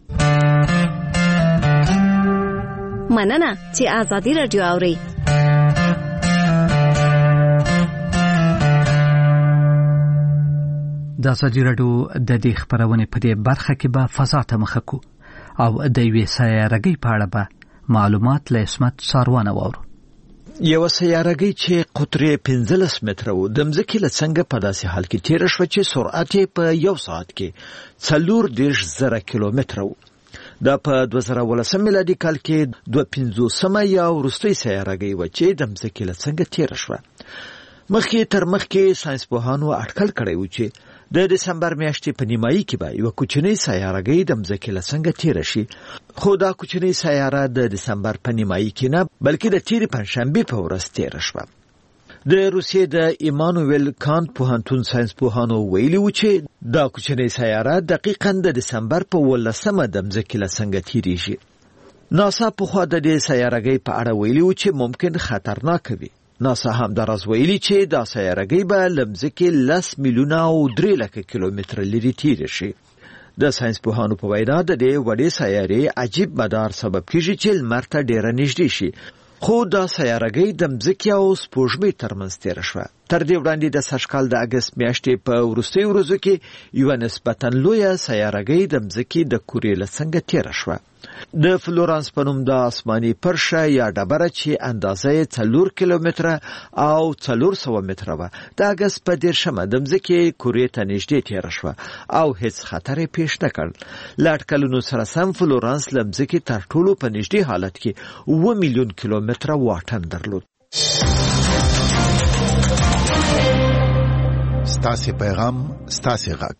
مننه چې ازادي راډیو اورئ. د ازادي راډیو د دې خبرونې په دې برخه کې به فضا ته مخه کو او د یوې سیاره‌ګۍ په اړه به معلومات له عصمت ساروانه واورو. یو سیاره‌ګۍ چې قطر پنځلس متره و د مځکې له څنګه په داسې حال کې تیر شو چې سرعت یې په یو ساعت کې څلور دېرش زره کیلومتره و. دا په دوه زره ولسم میلادي کال کې دوه پنځوسمه یا وروستۍ سیاره‌ګۍ وه چې د مځکې له څنګه تیر شوه. مخکې تر مخکې ساینسپوهانو اټکل کړی و چې د دسمبر میاشتې په نیمایي کې به یو کوچنۍ سیاره‌ګۍ د مځکې له څنګه تیر شي، خو دا کوچنۍ سیاره د دسمبر په نیمایي کې نه بلکې د تیرې پنځشنبې په ورځ تیر شوه. د روسیې د ایمانویل کانت پوهنتون ساینسپوهانو ویلي و چې دا کوچنۍ سیاره دقیقاً د دسمبر په ولسمه د مځکې له څنګه تیریږي. ناسا پخوا د دې سیاره‌ګۍ په اړه ویلي و چې ممکن خطرناک وي. ناسا هم دا راز ویلي چې دا سیاره‌ګۍ به له مځکې لس میلیونه او درې لکه کیلومتره لرې تیره شي. د ساینسپوهانو په وینا د دې وړې سیارې عجیب مدار سبب کیږي چې لمر ته ډېره نږدې شي، خو دا سیاره‌ګۍ د مځکې او سپوږمۍ ترمنځ تیره شوه. تر دې وړاندې د سږکال د اګست میاشتې په وروستیو ورځو کې یوه نسبتاً لویه سیاره‌ګۍ د مځکې د کورې له څنګه تیره شوه. د فلورانس په نوم د آسماني پرشه یا ډبره چې اندازه یې څلور کیلومتره او څلور سوه متره وه د اګست په دېرشمه د مځکې کورې ته نږدې تیره شوه او هیڅ خطر یې پیښ نه کړ. له اټکلونو سره سم فلورانس له مځکې تر ټولو په نږدې حالت کې اووه میلیون کیلومتره واټن درلود. ستاسې پیغام ستاسې غږ.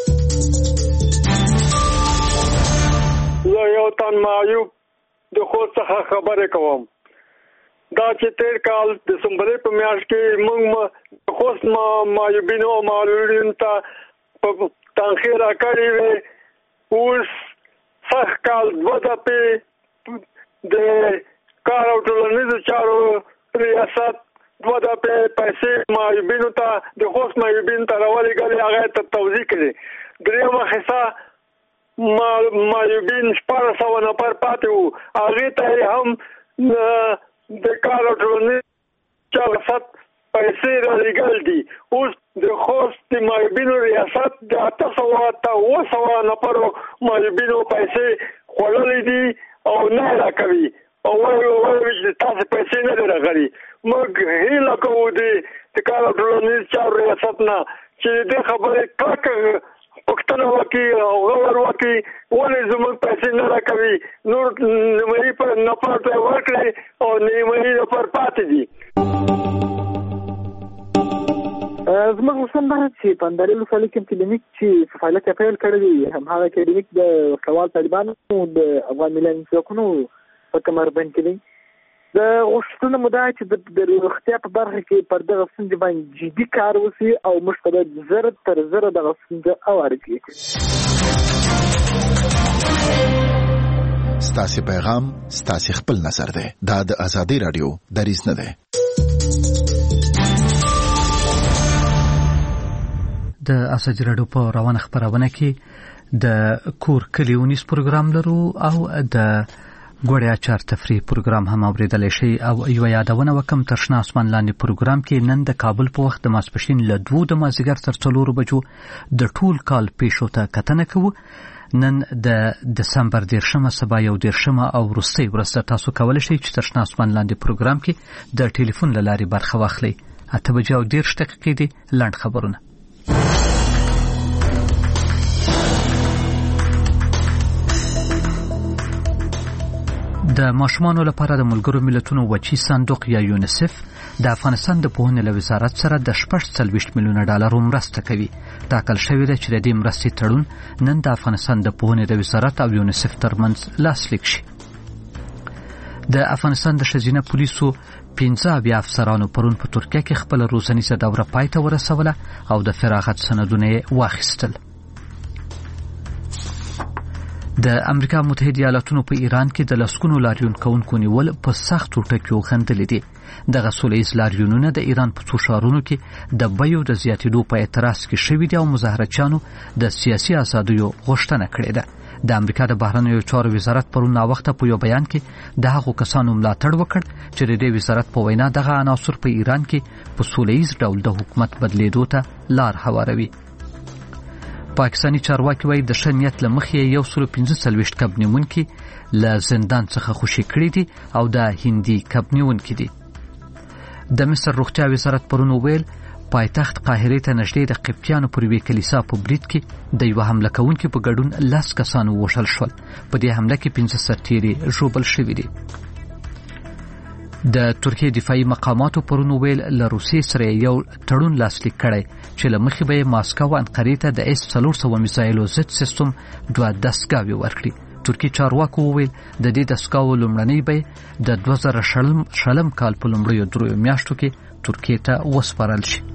زه یو تن معیوب د خوست څخه خبرې کوم. دا چې تیر کال د دسمبرې په میاشت کې موږ د خوست معیوبینو او معلولینو ته په تنخیې راکړې وې. اوس سږ کال دوه دفعې د کار او ټولنیزو چارو ریاست دوه دفعې پیسې معیوبینو ته د خوست معیوبینو ته راولېږلې، هغه یې ته توضیح کړې. درېیمه حصه معیوبین شپاړس سوه نفر پاتې وو، هغې ته یې هم د کار او ټولنیز چارو ریاست پیسې رالیږل دي. اوس د خوست د معیوبینو ریاست د اته سوه ته اوه سوه نفرو معیوبینو پیسې خوړلې دي او نه یې راکوي او وایي چې تاسې پیسې نه دي راغلي. موږ هیله کوو د کار او ټولنیز چارو ریاست نه چې دې خبرې کلکه پوښتنه وکړي او غور وکړي ولې زموږ پیسې نه راکوي. نور نیمایي نفر ته ورکړي او نیمایي نفر پاتې دي. زموږ غوښتنه ده چې په اندارې ولسوالۍ کې کلینیک چې فعالیت یې پیل کړی دی، هماغه کلینیک د کلیوال طالبانو د افغان ملي ځواکونو په کمربند کې دی. د غوښتنه مو ده چې د روغتیا په برخه کې پر دغه ستونزې باندې جدي کار وشي او موږ ته باید زر تر زره دغه ستونزه اواره کړي. ستاسو پیغام ستاسو خپل نظر دی. دا د ازادي رادیو دریځ نه دی. د ازادي رادیو په روانه خبرونه کې د کور کلیونیس پروګرام لرو او د ګوړیا چار تفریح پروګرام هم اوریدل شي او یو یادونه وکم ترشنا اسمان لاندې پروګرام کې نن د کابل په وخت د ماسپښین له دوه د مازیګر تر څلور بجو د ټول کال پیښو ته کتنه کوو. نن د دسمبر دیرشمه سبا یو دیرشمه او وروستۍ ورځ تاسو کولی شئ چې ترشنا اسمان لاندې پروګرام کې د ټلیفون له لارې برخه واخلئ. اته بجې او دیرش دقیقې دي لنډ خبرونه. د ماشومانو لپاره د ملګرو ملتونو وچی صندوق یا یونیسف د افغانستان د پوهنې له وزارت سره د شپږ څلوېښت میلیونه ډالرو مرسته کوي. ټاکل شوې ده چې د دې مرستې تړون نن د افغانستان د پوهنې د وزارت او یونیسف ترمنځ لاسلیک شي. د افغانستان د ښځینه پولیسو پنځه اویا افسرانو پرون په ترکیه کې خپله روزنیزه دوره پای ته ورسوله او د فراغت سندونه یې واخیستل. د امریکا متحده ایالاتونو په ایران کې د لسګونو لاریون کوونکو نیول په سختو ټکیو غندلې دي. دغه سولیز لاریونونه د ایران په څو ښارونو کې د بیو د زیاتېدو په اعتراض کې شوي دي او مظاهرچیانو د سیاسي ازادیو غوښتنه کړې ده. د امریکا د بهرنیو چارو وزارت پرون ناوخته په یو بیان کې د هغو کسانو ملاتړ وکړ چې د دې وزارت په وینا دغه عناصر په ایران کې په سولیز ډول د حکومت بدلیدو ته لار هواروي. پاکستانی چارواکي وایي د ښه نیت له مخې یو سل پنځه څلوېښت کب نیونکي له زندان څخه خوشي کړي دي او د هندي کب نیونکي دي. د مصر روغتیا وزارت پرون وویل پایتخت قاهرې ته نږدې د قبطیانو پر یوې کلیسا په برید کې د یوه حمله کوونکي په ګډون لس کسان ووژل شول. په دې حمله کې پنځه سرتیري ژوبل شوي دي. د ترکیې دفاعي مقاماتو پرون ویل له روسیې سره یو تړون لاسلیک کړی چې له مخې به یې ماسکو او انقرې ته د اس څلور سوه میزایلو ضد سیستم دوه دستګاوې ورکړي. ترکي چارواکو وویل د دې دستګاوو لومړنۍ به د دوه زره شلم کال په لومړیو دریو میاشتو کې ترکیې ته وسپارل شي.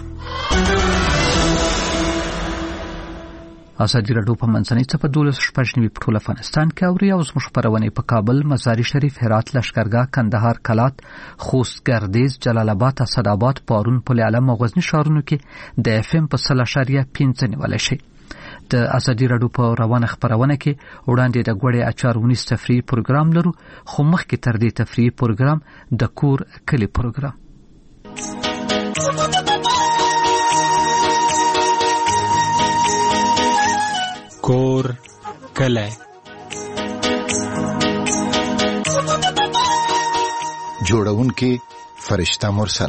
ازادي راډیو په منځنۍ څپه دولس شپږ نوي په ټول افغانستان کې اوري او زموږ خپرونې په کابل، مزاري شریف، هرات، لښکرګاه، کندهار، کلات، خوست، ګردیز، جلال آباد، اسداباد، پارون، پل علم او غزني ښارونو کې د اف ام په سل اشاریه پنځه نیولی شي. د ازادي راډیو په روانه خپرونه کې وړاندې د ګوړې اچار ونیس تفریحي پروګرام لرو، خو مخکې تر دې تفریحي پروګرام د کور کلی پروګرام. کور کلی جوړونکي فرشته مرسل.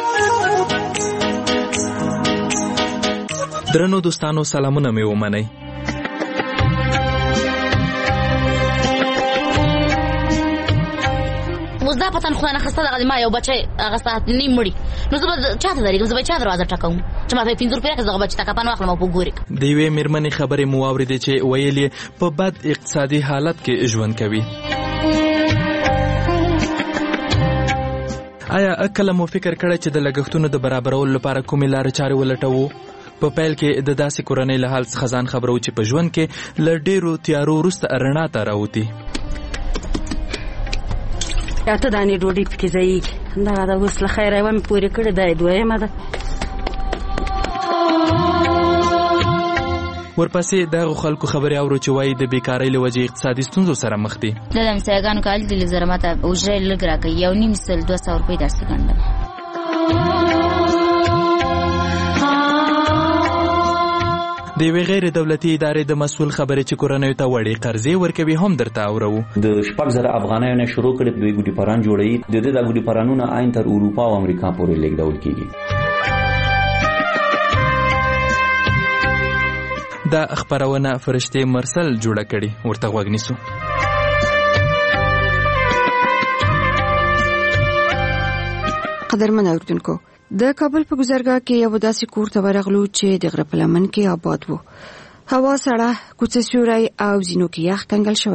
درنو دوستانو سلامونه مې ومنئ. اوس دا پتن خو نه خسته دغه ما یو بچی هغه ساعت نیم مړي نو زه به چاته درېږم، زه به چا دروازه ټکوم چې ما ته پنځه روپۍ راکړه، دغه بچي ته کپن واخلم او په ګورې. د یوې مېرمنې خبرې مو واورېدې چې ویل یې په بد اقتصادي حالت کې ژوند کوي. آیا کله مو فکر کړی چې د لګښتونو د برابرولو لپاره کومې لارې چارې ولټوو؟ په پیل کې د داسې کورنۍ له حال څخه ځان خبرو چې په ژوند کې له ډېرو تیارو وروسته رڼا ته راوتي. اته دانې ډوډۍ پکې ځایږي، دغه ده اوس له خیره یوه مې پورې کړې، دا یې دویمه ده. ورپسې دغو خلکو خبرې اورو چې وایي د بیکارۍ له وجې اقتصادي ستونزو سره مخ دي. د همسایګانو کال دې زره ماته اجرې لږ راکوي، یو نیم سل دوه سوه روپۍ داسې ګڼله. د یوې غیر دولتي ادارې د مسؤل خبرې چې کورنیو ته وړې قرضې ورکوي هم درته اورو. د شپږ زره افغانیو نه شروع کړي دوی ګوډي پران جوړوي، د دې د ګوډي پرانونه عین تر اروپا او امریکا پورې لیږدول کیږي. دا خبرونه فرشته مرسل جوړه کړي، ورته غوږ نیسو. قدرمن اوردونکو، د کابل په گزارګاه کې یو داسې کور ته ورغلو چې د غره په لمن کې آباد وو. هوا سړه، کوڅه سیوری او زینو کې یخ کنګل شوی وو.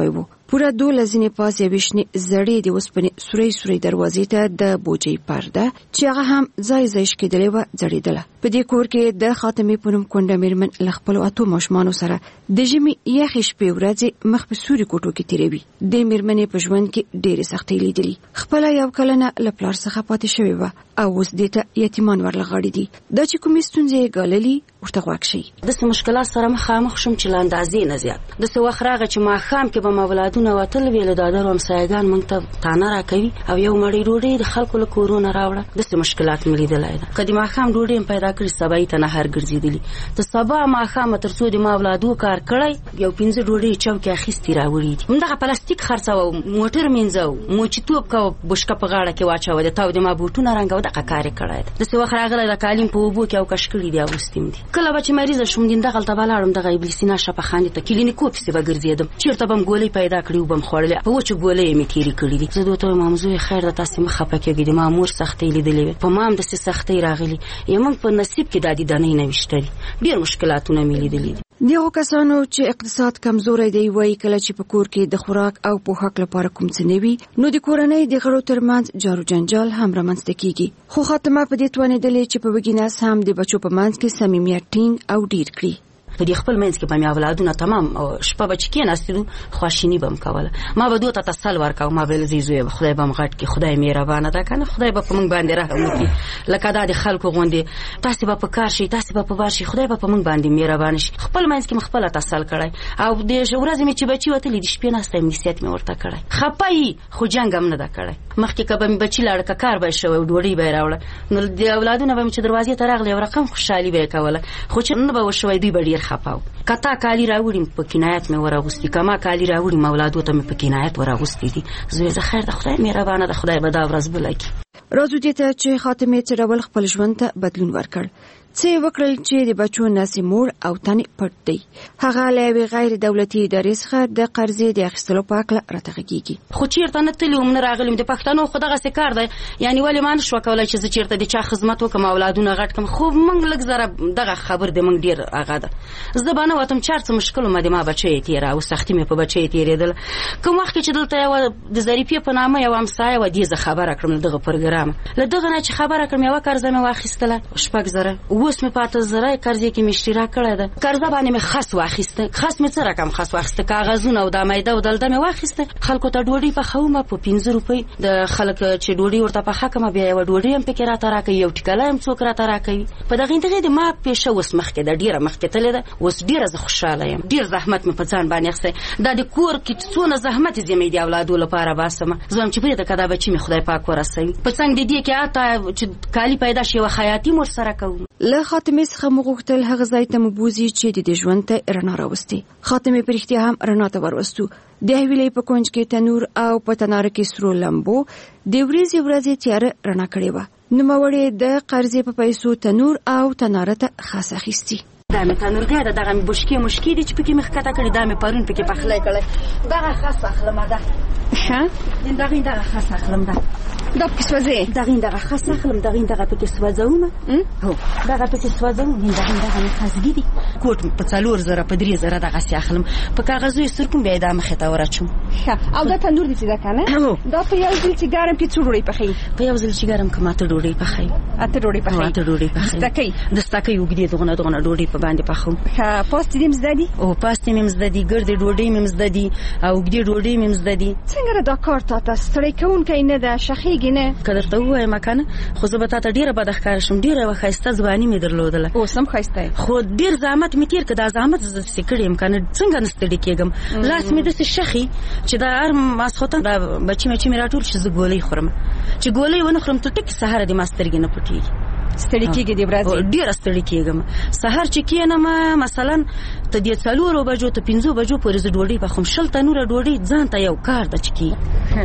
پوره دولس ځینې پاس یوې شنې زړې د اوسپنې سورۍ سورۍ دروازې ته د بوجۍ پرده چې هغه هم ځای ځای شکېدلې وه ځړېدله. په دې کور کې د خاتمې په نوم کونډه مېرمن له خپلو اتو ماشومانو سره د ژمي یخې شپې ورځې مخ په سوري کوټو کې تېروي. دې مېرمنې په ژوند کې ډېرې سختۍ لیدلي. خپله یو کلنه له پلار څخه پاتې شوې وه او اوس دې ته یتیمان ورلغاړي دي. دا چې کومې ستونزې یې ګاللي ورته غوږ شئ. داسې مشکلات سره مخامخ شوم چې له اندازې نه زیات. داسې وخت راغی چې ماښام کې به ما اولادونه وتل وې له دادرو همسایګان موږ ته تانه راکوي او یو مړۍ ډوډۍ د خلکو له کورونه راوړه. داسې مشکلات مې لیدلی ده. که د ماښام ډوډۍ م پیدا کړي سبا یې ته نهار ګرځېدلي. د سبا ماښامه تر څو د ما اولادو کار کړی یو پنځه ډوډۍ چوکې اخیستې راوړي دي. همدغه پلاستیک خرڅوه، موټر مینځه، موچیتوب کوه، بشکه په غاړه کې واچوه، د تاو د ما بوټونه رنګوه. دغه کار یې کړی ده. داسې وخت راغلی د کالیم په اوبو کې او کش کړي دي اغوستي م دي. کله به چې مریضه شوم دغلته به لاړم دغه ابلیسي ناشه په خاندې ته کلینیکو پسې به ګرځېدم. چېرته به م ګولۍ پیدا کړي وبه م خوړلې. په وچو ګولۍ یې مې تېرې کړي دي. زه دوی ته وایم مامزویه خیر ده تاسې مه خفه کېږئ، د ما مور سختۍ لیدلې وې، په ما هم داسې سختۍ راغلي. یمنګ په نصیب کې دا د دنۍ نه ویشته دي. ډېر مشکلاتونه مې لیدلي دي. دغو کسانو چې اقتصاد کمزوری دی وایي کله چې په کور کې د خوراک او پوښاک لپاره کوم څه نه وي نو د کورنۍ د غړو ترمنځ جارو جنجال هم رامنځته کیږي. خو خاتمه په دې توانېدلې چې په وګیناس هم د بچو په منځ کې صمیمیت ټینګ او ډیر کړي. په دې خپل منځ کې به مې اولادونه تمام شپه به چې کېناستلو خواشیني به م کوله. ما به دوی ته تسل ورکوه، ما به ویل زوی زویه خدای به م غټ کړي، خدای مهربانه ده که نه، خدای به په موږ باندې رحم وکړي. لکه دا د خلکو غوندې تاسې به په کار شئ، تاسې به په بار شئ، خدای به په موږ باندې مهربانه شي. خپل منځ کې م خپله تسل کړی او د ورځې مې چې بچي وتلي د شپې ناسته یم نصیحت مې ورته کړی. خفه یي خو جنګ هم نه ده کړی. مخکې که به مې بچي لاړه که کار به یې شوی ډوډۍ به یې راوړه نو د اولادونه به مې چې دروازې ته راغلی یو رقم خوشحالي به یې کوله. خو چې نه به وشوی دوی به ډېر خفه وو. که تا کالي راوړي په کنایت مې ورغوستي، که ما کالي راوړي م اولادو ته مې په کنایت ورغوستي دي. زویه زه خیر ده خدای مهربانه ده، خدای به دا ورځ بله کړي. راځو دې ته چې خاتمې څه ډول خپل ژوند ته بدلون ورکړ. څه یې وکړل چې د بچو ناسې موړ او تنې پټ دی. هغه له یوې غیر دولتي ادارې څخه د قرضې د اخیستلو په هکله راته غږېږي. خو چېرته نه تللي وم نه راغلي وم. د پښتنو خو دغسې کار دی، یعنې ولې ما نه شوه کولی چې زه چېرته د چا خدمت وکړم اولادونه غټ کړم. خو موږ لږ زره دغه خبر دی موږ ډېر هغه ده. زه به نه وتم چې هر څه مشکل ومه د ما بچی یې تېره او سختي مې په بچی یې تېرېدله. کوم وخت کې چې دلته یوه د ظریفې په نامه یوه همسایه وه دې زه خبره کړم له دغه پروګرامه. له دغه نه چې خبره کړم یوه قرضه مې واخیستله شپږ زره، اوس مې پاته زره قرضې کې مې اشتراک کړی ده. قرضه باندې مې خس واخیسته. خس مې څه رقم خس واخیسته، کاغذونه او دا میده او دلده مې واخیسته. خلکو ته ډوډۍ پخومه په پنځه روپۍ. د خلک چې ډوډۍ ورته پخه کړمه بیا یوه ډوډۍ هم پکې راته راکوي، یو ټیکلی هم څوک راته راکوي. په دغې دغې د ما پیشه اوس مخکې ده، ډېره مخکې تللې ده. اوس ډېره زه خوشحاله یم. ډېر زحمت مې په ځان باندې اخیستی. دا د کور کې څونه زحمت یې مې د اولادو لپاره باسمه. زه وایم چې پرېږده که دا بچي مې خدای پاک ورسوي. په څنګ د دې کې حتی چې کالي پیدا شي یوه خیاطي م ورسره کوم. له خاتمې څخه مو غوښتل هغه ځای ته مو بوځي چې د دې ژوند ته رڼا راوستي. خاتمې په رښتیا هم رڼا ته وروستو. د حویلۍ په کونج کې تنور او په تناره کې سرو لمبو د ورځې ورځې تیاره رڼا کړې وه. نوموړې د قرضې په پیسو تنور او تناره ته خاص اخیستي. دا مې تنورګی ده، دغه مې بشکې مشکې دي چې پکې مې ښکته کړي، دا مې پرون پکې پخلی کړی. دغه خاص اخلم ده ښه دغې دغه خاص اخلم ده دا پکې سوځې دغې دغه خاص اخلم دغې دغه پکې سوځومه هو دغه پکې سوځوم دغې دغه مې خاصګي دي. کوټ په څلور زره په درې زره دغسې اخلم، په کاغذو یې سر کوم بیا یې دا مخې ته ورچوم. ښه او دا تندور دي چې ده که نه دا په یو ځل چې ګرم کې څو ډوډۍ پخوي؟ په یو ځل چې ګرم کړم اته ډوډۍ پخوي. اته ډوډۍ پخوي؟ اته ډوډۍ پخوي. دستکۍ دستکۍ اوږدې دغونه دغونه ډوډۍ په باندې پخوم. ښه پاستې دې م زده دي؟ او پاستې مې م زده دي، ګردې ډوډۍ مې م زده دي او اوږدې ډوډۍ مې م زده دي. څنګه دا کار تا ته ستړی کوونکی نه ده، شخیږي نه؟ که درته ووایم که نه خو زه به تا ته ډېره بده ښکاره شم. ډېره یوه ښایسته ځواني مې درلودله. اوس هم ښایسته یې، خو ډېر زحمت مې تېر کړ. دا زحمت زه داسې کړی یم که نه څنګه نه ستړي کېږم. لاس مې داسې شخي چې دا هر ماسخوتن دا بچي مچي مې راټول چې زه ګولۍ خورم. چې ګولۍ ونه خورم تر ټکي سهاره د ما سترګې نه پټېږي. ستړي کېږي د ورځې؟ ډېره ستړي کېږم. سهار چې کېنم مثلا ته د څلورو بجو ته پنځو بجو پورې زه ډوډۍ پخوم. شل تنوره ډوډۍ ځان ته یو کار ده چې کېږي.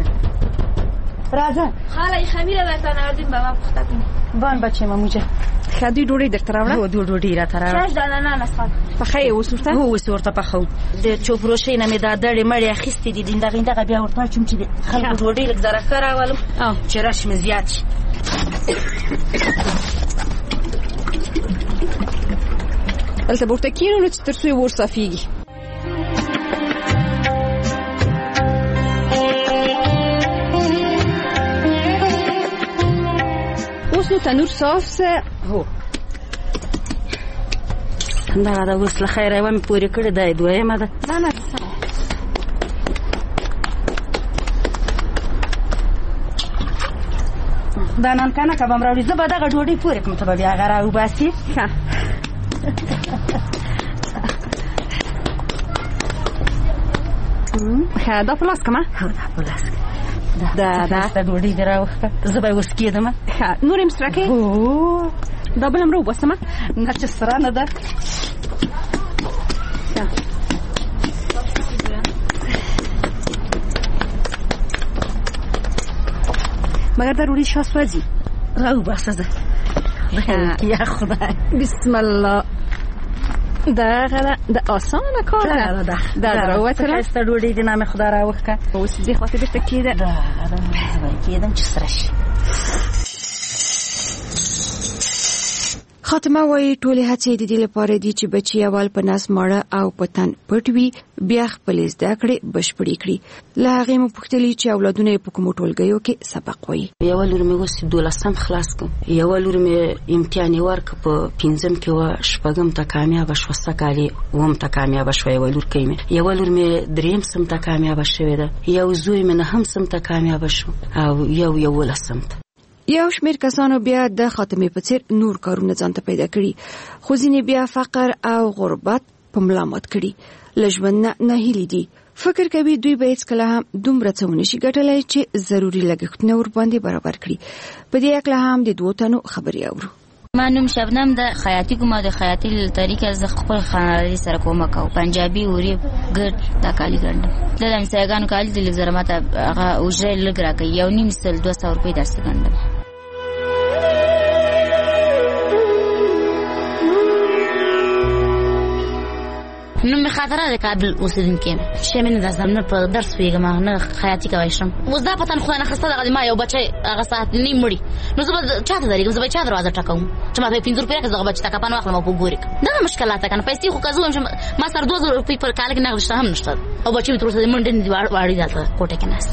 راځه خاله خمیره درته ناردیم به ما پخته کنی بان بچې ماموجه. ښه دوی ډوډۍ درته راوړه؟ هو دوی ډوډۍ راته راوړه. شش دانه نانس خاله پخه یې اوس ورته؟ هو اوس ورته پخوم. د چوپروشۍ نه مې دا دړې مړې اخیستې دي دغې دغه بیا ورته اچوم چې د خلکو ډوډۍ لږ زره ښه راولم چې رش مې زیات شي. دلته به ورته کښېنو نو چې تر څو یې اور صافېږي. اوس نو تنور صاف سه. هو دا دا اوس له خیره و مې پورې کړې ده دویمه ده. نه نه دا نن کنه که به م راوړي زه به دغه ډوډۍ پورې کړم ته به بیا هغه راوباسې. ښه دا په لاس کړمه. دا په لاس دا دا ښایسته ډوډۍ دې راوښته زه به یې اوس کېدمه. ښه نور یې م سره کوې؟ هو دا بله م راوباسمه. نه چې سره نه ده. مگر در روی شاه سوزی راو باسه ده یا خدای بسم الله. دا غلا دا آسانه کار ده. ده دا دروته را است دوری دی نام خدا را وخه اوس دې خاطر بیرته کېده. دا دا کېدم چې سره شي. خاتمه وایي ټولې هڅې د دې لپاره دي چې بچي اول په ناس ماړه او په تن پټ وي بیا خپلې زده کړې بشپړې کړي. له هغې مو پوښتلي چې اولادونه یې په کومو ټولګیو کې سبق وایي. یوه لور مې اوس دولسم خلاص کړم، یوه لور مې امتحان یې ورکړ په پنځم کې وه، شپږم ته کامیابه شوه، سږ کال یې اووم ته کامیابه شوه. یوه لور کوي مې یوه لور مې درېیم سم ته کامیابه شوې ده، یو زوی مې نهم سم ته کامیابه شو او یو یولسم ته. یو شمیر کسانو بیا د خاتمې په څیر نور کارونه ځان ته پیدا کړي، خو ځینې بیا فقر او غربت په ملا مات کړي، له ژوند نه ناهیلي دي. فکر کوي دوی به هیڅکله هم دومره څه ونه شي ګټلی چې ضروري لګښتونه ورباندې برابر کړي. په دې هکله هم د دوو تنو خبرې اورو. ما نوم شبنم د خیاطي کوم د خیاطي طریقې ز خپل خانوادي سره کوم کو پنجابي اوري ګډ د کالی ګڼم د لمسیګانو کالی د لګزره ماته هغه اوجره لګرا کوي یو نیم سل دوه سوه روپۍ درس ګڼم. نو می خاطره د کابل اوسیدونکو چې مې نه ځم نه په درس ویګم نه خیاطي کوي شم. اوس دا پتن خو نه خسته د ما یو بچي هغه ساعت نیم مړی نو زه به چاته درېږم، زه به چا دروازه ټکوم چې ما په پنځه روپۍ راکړه، زه بچی ټکا پانه واخلم او په ګوري دا مشکلات کنه. پیسې خو کزوم شم ما سره دوه زره روپۍ پر کال کې نه غشته هم نشته او بچی تر اوسه منډه نه واړی دلته کوټه کې ناس.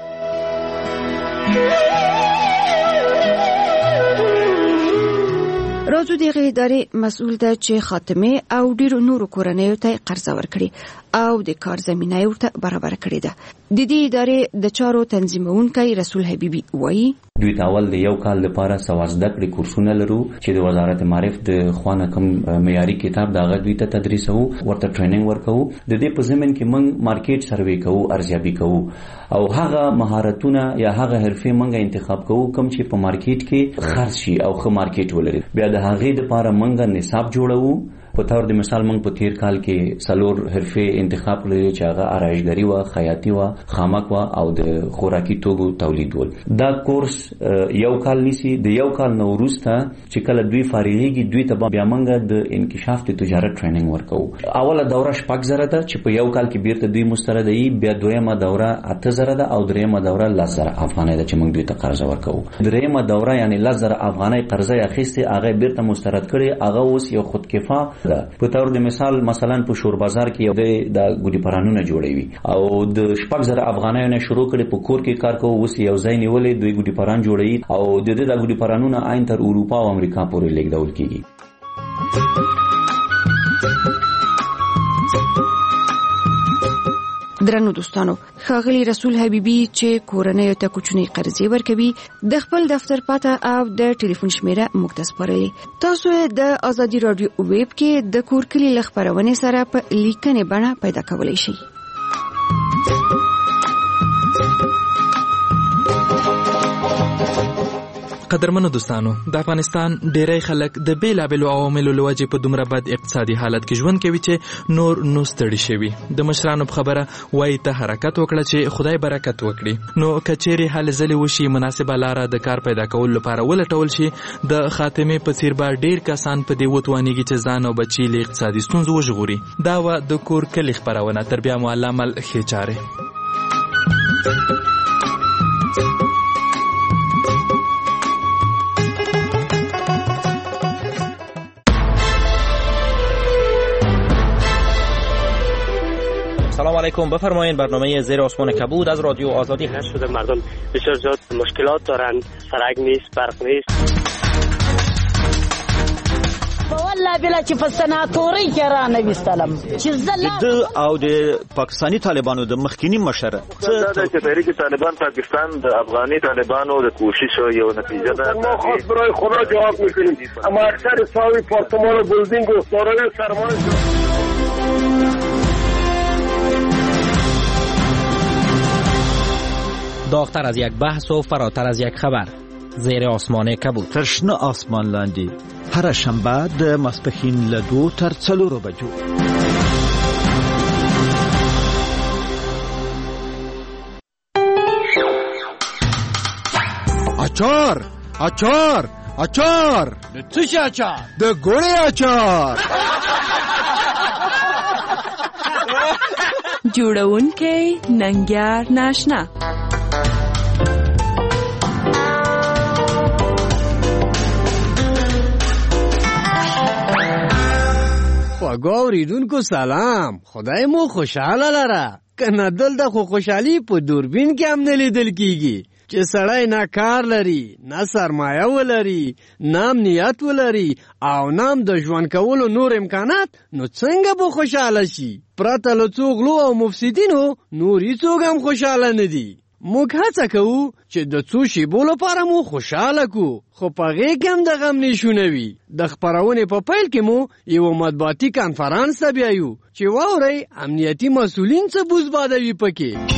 راځو دغه ادارې مسؤل ده چې خاتمه او ډیرو نورو کورنیو ته قرض ورکړي او د کار زمینه ورته برابر کړي ده. د دې ادارې د چارو تنظیمونکی رسول حبیبي وایي دوی ته اول د یو کال لپاره سوازده کړي کورسونه لرو چې د وزارت معارف د خوانه کم معیاري کتاب داغه دوی ته تدریسو ورته ټریننګ ورکو. د دې په ضمن کې موږ مارکیټ سروې کوو، ارزیابي کوو او هغه مهارتونه یا هغه حرفې موږ انتخاب کوو کوم چې په مارکیټ کې خرڅ شي او ښه مارکیټ ولري. بیا د هغې لپاره موږ نصاب جوړوو. په تور د مثال موږ په تیر کال کې سلور حرفې انتخاب کړل چې هغه آرایشګری و، خیاطي و، خامک و او د خوراکي توکو تولید ول. دا کورس یو کال نیسی. د یو کال نو وروسته چې کله دوی فارغېږي دوی ته بیا موږ د انکشاف د تجارت ټریننګ ورکوو. اوله دوره شپږ زره ده چې په یو کال کې بیرته دوی مسترده وي، بیا دویمه دوره اته زره ده او دریمه دوره لس زره افغانۍ ده چې موږ دوی ته قرض ورکوو. دریمه دوره یعنی لس زره افغانۍ قرضه اخیستې هغه بیرته مسترد کړي، هغه اوس یو خودکفا ده. په تور د مثال مثلا په شور بازار کې یو د ګوډي پرانونه جوړوي او د شپږ زره افغانۍ نه شروع کړي، په کور کې کار کوي، اوس یو ځای نیولې دوی ګوډي پران جوړوي او د دې د ګوډي پرانونه عین تر اروپا او امریکا پورې لیږدول کیږي. درنو دوستانو، ښاغلي رسول حبیبي چې کورنیو ته کوچنی قرضې ورکوي د خپل دفتر پته او د ټلیفون شمیره موږ ته سپارلې. تاسو د ازادي رادیو ویب کې د کور کلی له خپرونې سره په لیکنې بڼه پیدا کولی شئ. قدرمنو دوستانو، د افغانستان ډیری خلک د بیلابیلو عواملو له وجې په دومره بد اقتصادي حالت کې ژوند کوي چې نور نو ستړي شوي. د مشرانو په خبره وایي ته حرکت وکړه چې خدای برکت وکړي. نو که چیرې هلې ځلې وشي، مناسبه لاره د کار پیدا کولو لپاره ولټول شي، د خاتمې په څیر به ډیر کسان په دې وتوانېږي چې ځان او بچي له اقتصادي ستونزو وژغوري. دا وه د کور کلي خپرونه. تر بیا مو الله عمل ښې چارې. سلام علیکم. بفرمایید. برنامه زیر آسمان کبود از رادیو آزادی هست. شده مردم بسیار زیاد مشکلات دارند، سرک نیست، برق نیست. په والله بلا چې په سناتوري کې را نه وستلم چې زلا د او د پاکستاني طالبانو د مخکینی مشر دا د تحریک طالبان پاکستان د افغاني طالبانو د کوشش یو نتیجه ده. ما خواست برای خدا جواب میکنیم اما اکثر ساوی پارتمان بلدینگ و سارای سرمان داغتر از یک بحث و فراتر از یک خبر. زیر آسمان کبود. ترشنه آسمان لاندی. هر شنبه د ماسپښین له دوو تر څلورو بجو. اچار اچار اچار د څه شي اچار؟ د ګوړې اچار. جوړونکی ننګیار ناشنا. خواږه اوریدونکو سلام، خدای مو خوشحاله لره. کنه دلته خو خوشحالي په دوربین کې هم نه لیدل کیږي چې سړی نه کار لري، نه سرمایه ولري، نه امنیت ولري او نام د ژوند کولو نور امکانات، نو څنګه به خوشحاله شي؟ پرته له څو غلو او مفسدینو نور هیڅوک هم خوشحاله نه دي. موږ هڅه کوو چې د څو شیبو لپاره مو خوشحاله کو، خو په هغې کې هم د غم نښونه وي. د خپرونې په پیل کې مو یو مطبوعاتي کنفرانس ته بیایو چې واورئ امنیتي مسؤلین څه بوزبادوي پکې.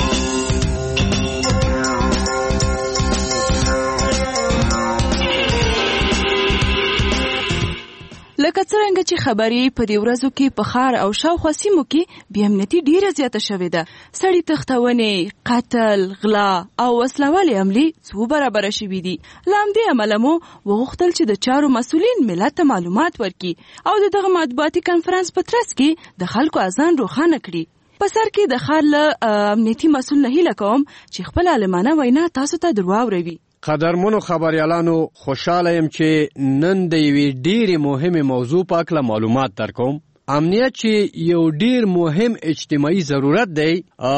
لکه څرنګه چې خبرې په دې ورځو کې په ښار او شاوخوا سیمو کې بې امنیتي ډېره زیاته شوې ده. سړي تښتونې، قتل، غلا او وسلوالې حملې څو برابره شوي دي. له همدې امله مو وغوښتل چې د چارو مسؤلین ملت ته معلومات ورکړي او د دغه مطبوعاتي کنفرانس په ترڅ کې د خلکو اذان روښانه کړي. په سر کې د ښار له امنیتي مسؤل نه هیله کوم چې خپل عالمانه وینا تاسو ته در واوروي. قدرمنو خبریالانو، خوشاله یم چې نن د یوې ډېرې مهمې موضوع په هکله معلومات درکوم. امنیت چې یو ډېر مهم اجتماعي ضرورت دی،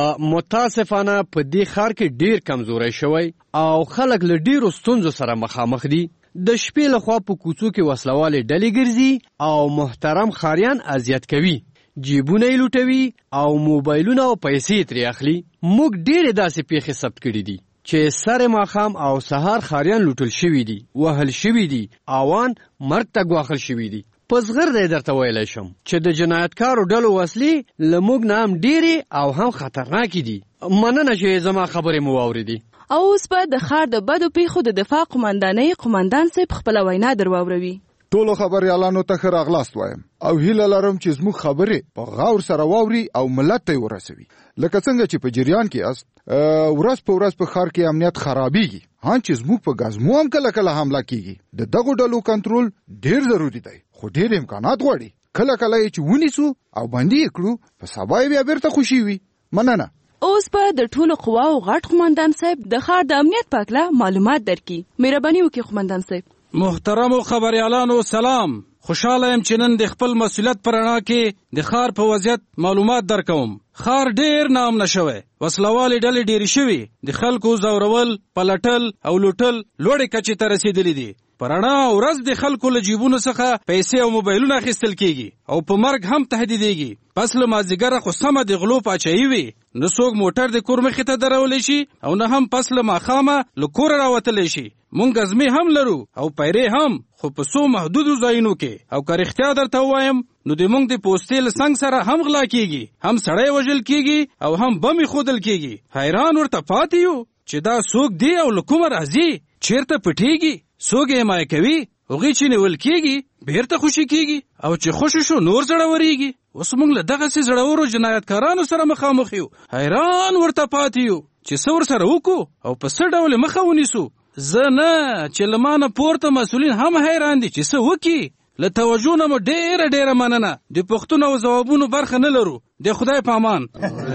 متاسفانه په دې ښار کې ډېر کمزوری شوی او خلک له ډېرو ستونزو سره مخامخ دي. د شپې لخوا په کوڅو کې وسلوالې ډلې ګرځي او محترم ښاریان اذیت کوي، جیبونه یې لوټوي او موبایلونه او پیسې ترې اخلي. موږ ډېرې داسې پیښې ثبت کړي دي چې سر ماښام او سهار ښاریان لوټل شوي دي، وهل شوي دي، اوان مرګ ته ګواښل شوي دي. په زغر دی درته ویلی شم چې د جنایتکارو ډلو وسلې له موږ نه هم ډېرې او هم خطرناکې دي. مننه چې زما خبرې مو واورېدې. او اوس به د ښار د بدو پیښو د دفاع قمندانۍ قمندان صاحب خپله وینا در واوروي. ټولو خبریالانو ته ښه راغلاست وایم او هیله لرم چې زموږ خبرې په غور سره واوري او ملت ته یې ورسوي. لکه څنګه چې په جریان کې یاست، ورځ په ورځ په ښار کې امنیت خرابېږي، هم چې زموږ په ګازمو هم کله کله حمله کېږي. د دغو ډلو کنټرول ډېر ضروري دی، خو ډېر امکانات غواړي. کله کله یې چې ونیسو او بندي یې کړو، په سبا یې بیا بېرته خوشي وي. مننه. اوس به د ټولو قواو غټ قمندان صاحب د ښار د امنیت په هکله معلومات درکړي. مهرباني وکړئ قمندان صاحب. محترمو خبریالانو سلام. خوشحاله یم چې نن د خپل مسؤلیت په رڼا کې د ښار په وضعیت معلومات درکوم. ښار ډېر ناامنه شوی، وسلوالې ډلې ډېرې شوي، د خلکو ځورول، پلټل او لوټل لوړې کچې ته رسېدلي دي. په رڼا ورځ د خلکو له جیبونو څخه پیسې او موبایلونه اخیستل کېږي او په مرګ هم تهدیدېږي. پس له مازدیګره خو سمه د غلو پاچاهي وي، نه څوک موټر د کور مخې ته درولی شي او نه هم پس له ماښامه له کوره راوتلی شي. مونږ ګزمې هم لرو او پیرې هم، خو په څو محدودو ځایونو کې. او که رښتیا درته ووایم نو د مونږ د پوستې له څنګ سره هم غلا کېږي، هم سړی وژل کېږي او هم بم ایښودل کېږي. حیران ورته پاتې یو چې دا څوک دی او له کومه راځي، چېرته پټېږي، څوک یې حمایه کوي. هغوی چې نیول کېږي بېرته خوشي کېږي او چې خوشي شو نور زړورېږي. اوس موږ له دغسې زړورو جنایتکارانو سره مخامخ یو. حیران ورته پاتې یو چې څه ورسره وکړو او په څه ډول مخه ونیسو. زه نه چې له ما نه پورته مسؤلین هم حیران دي چې څه وکړي. له توجه نه مو ډېره ډېره مننه. د پوښتنو او ځوابونو برخه نه لرو. د خدای په امان.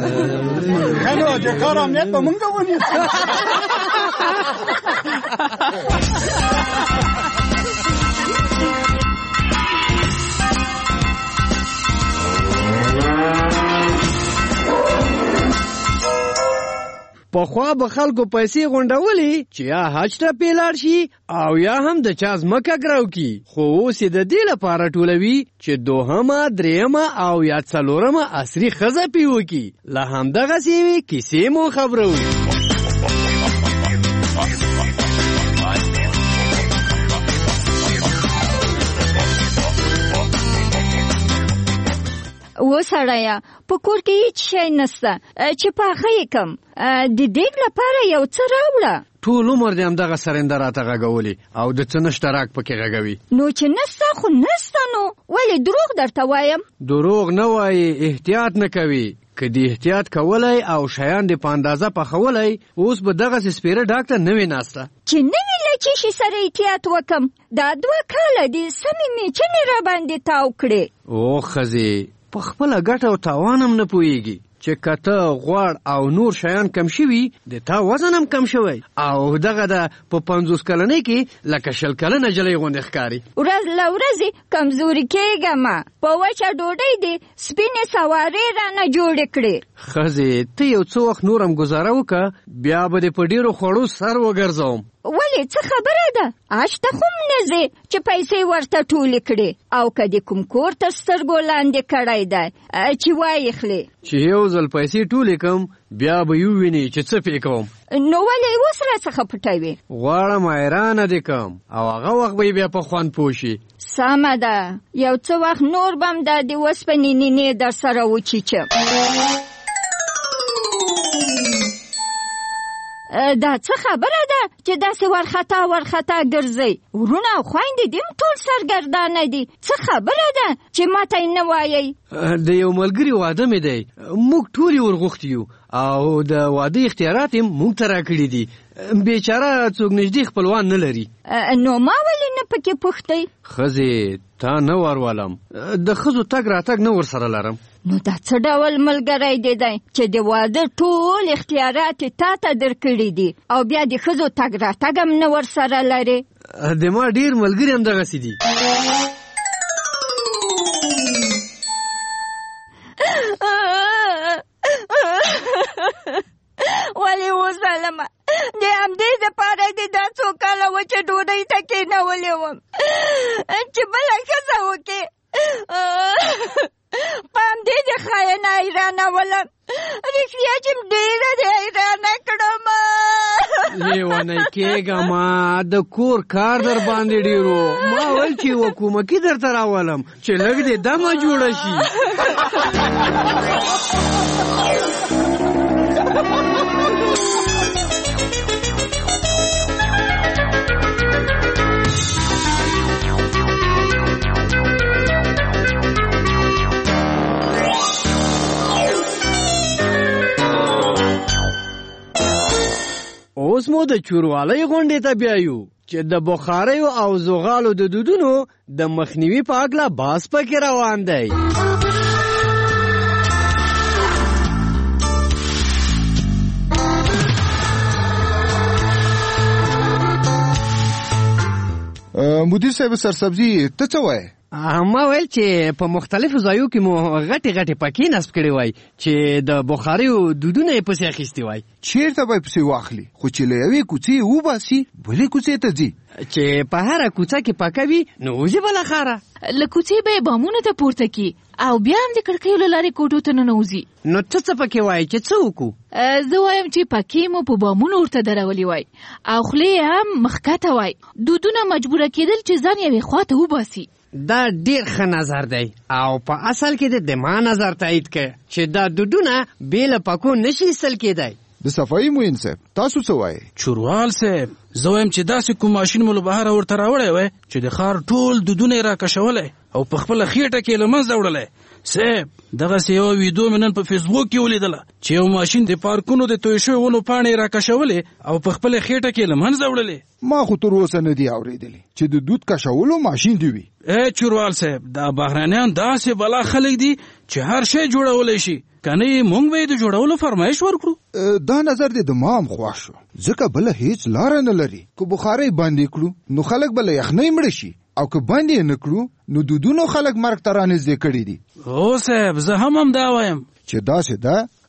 ښه نو د کار امنیت به موږ ونیسو. پخوا به خلکو پیسې غونډولې چې یا حج ته پیلاړ شي او یا هم د چا ځمکه ګراو کی، خو اوس یې د دې لپاره ټولوي چې دوهمه، درېیمه او یا څلورمه عصري ښځه پې وکړي. له همدغسې یوې کیسې مو خبرو. و سړیه په کور کې هیڅ شی نسته چې پاخه یې کم، د دیګ لپاره یو څه راوړه. ټول عمر دې همدغه سرنده راته غږولي او د څه نشته راک پکې غږوي. نو چې نسته خو نسته، نو ولې دروغ درته وایم؟ دروغ نه وایي، احتیاط نه کوي. که دې احتیاط کولی او شیان دې په اندازه پخولی، اوس به دغسې سپېره ډاکټر نه وې ناسته. چې نوې له څه شي سره احتیاط وکم؟ دا دوه کاله دي سمې میچنې راباندې تاو کړې. او ښځې په خپله ګټه او تاوان هم نه پوهېږي چې کته، غوړ او نور شیان کم شوي، د تا وزن هم کم شوی او دغه د په پنځوس کلنۍ کې لکه شل کلنه نجلۍ غوندې ښکاري. ورځ له ورځې کمزوري کېږم، په وچه ډوډۍ دې سپینې سوارې رانه جوړې کړې. ښځې ته یو څه وخت نور هم ګزاره وکړه، بیا به دې په ډېرو خوړو سر وګرځوم. ولې څه خبره ده؟ اش ته خو هم نه ځې چې پیسې ورته ټولې کړې، او که دې کوم کور تر سترګو لاندې کړی دی چې وایې خلې چې یو ځل پیسې ټولې کړم بیا به یې ووینې چې څه پې کوم. نو ولې اوس راڅخه پټوې؟ غواړم حیرانه دې کړم او هغه وخت به یې بیا په خوند پوه شي. سمه ده، یو څه وخت نور به هم دا د اوسپنې نینې در سره وچیچم. دا څه خبره ده چې داسې ورخطا ورخطا ګرځئ؟ ورونه او خویندې دې هم ټول سرګردانه دي. څه خبره ده چې ماته یې نه وایئ؟ د یو ملګري واده مې دی، موږ ټول یې ورغوښتي یو او د واده اختیارات یې موږ ته راکړي دي. بیچاره څوک نږدې خپلوان نه لري. نو ما ولې نه پکې پوښتئ؟ ښځې تا نه ورولم، د ښځو تګ راتګ نه ورسره لرم. نو دا څه ډول ملګری دی دی چې د واده ټول اختیارات تا ته درکړي دي او بیا د ښځو تګ راتګ هم نه ورسره لري؟ د ما ډېر ملګري هم دغسې دي. ولې وظالمه، د همدې دپاره دې دا څو کاله وچه ډوډۍ ته کېنولې وم چې بله ښځه وکړې. په همدې د خاینه حیرانولم، رښتیا چې ډېره دې حیرانه کړم. لیونی کېږه ما، د کور کار در باندې ډېرو، ما ویل چې یوه کومکي درته راولم چې لږ دې دمه جوړه شي. اوس مو د چوروالۍ غونډې ته بیایو چې د بخاریو او زغالو د دودونو د مخنیوي په هکله بحث پکې روان دی. مدیر صاحب سرسبزي ته څه وایې؟ ما ویل چې په مختلفو ځایو کې مو غټې غټې پکې نصب کړې وای چې د بخاریو دودونه یې پسې اخیستي وای. چیرته به یې پسې واخلي؟ خو چې له یوې کوڅې یې وباسي بلې کوڅې ته ځي. چې په هره کوڅه کې پکه وي نو وځي بله ښاره. له کوڅې به یې بامونو ته پورته کړي او بیا هم د کړکیو له لارې کوټو ته ننوځي. نو ته څه پکې وایې چې څه وکړو؟ زه وایم چې پکې مو په بامونو ورته درولي وای او خولې هم مخکته وای. دودونه مجبوره کېدل چې ځان یوې خوا ته وباسي. دا ډیر ښه نظر دی او په اصل کې د ما نظر تایید کړ چې دا دودونه بې له پکو نشي ایستل کېدی. د صفایي معین صاحب تاسو څه وایئ؟ چوروال صاحب زه وایم چې داسې کوم ماشین مو له بهره ورته راوړی وای چې د ښار ټول دودونه یې راکشولی او په خپله خېټه کې یې له منځه وړلی. صاحب دغسې یوه ویډیو مې نن په فیسبوک کې ولیدله چې یو ماشین د پارکونو د توی شویو ونو پاڼې یې راکشولې او په خپله خېټه کې یې له منځه وړلې. ما خو تر اوسه نه دي اورېدلي چې د دود کشولو ماشین دی وي. ای چوروال صاحب دا بهرانیان داسې بلا خلک دي چې هر شی جوړولی شي، کنه یې موږ به یې د جوړولو فرمایش ورکړو. دا نظر دې د ما هم خوښ شو ځکه بله هیڅ لاره نه لري. که بخارۍ بندې کړو نو خلک به له یخنۍ مړه شي او که بندې یې نه کړو نو دودونو خلک مرګ ته رانږدې کړي دي. هو صاحب زه هم همدا وایم چې داسې ده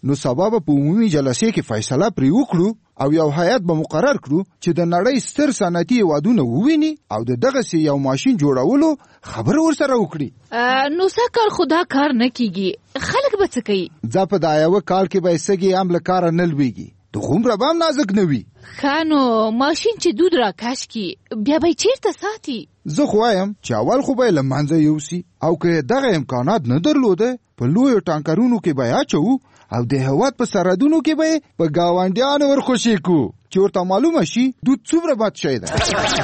نو سبا به په عمومي جلسې کې فیصله پرې وکړو او یو هیئت به مقرر کړو چې د نړۍ ستر صنعتي هیوادونه وویني او د دغسې یو ماشین جوړولو خبره ورسره وکړي. نو سږ خدا کار نه کیږي، خلک به څه کوي؟ ځا په دا یوه کال کې به یې سږي هم له کاره نه لویږي، د غومره به هم نازک نه وي. ښه نو ماشین چې دود راکش کي بیا به یې چېرته ساتي؟ زه خو وایم چې اول خو به یې له منځه یوسي او که دغه امکانات نه درلوده په لویو ټانکرونو کې به یې اچوو او د هېواد په سرحدونو کې به یې په ګاونډیانو ورخوشي کړو چې ورته معلومه شي دود څومره بد شی ده.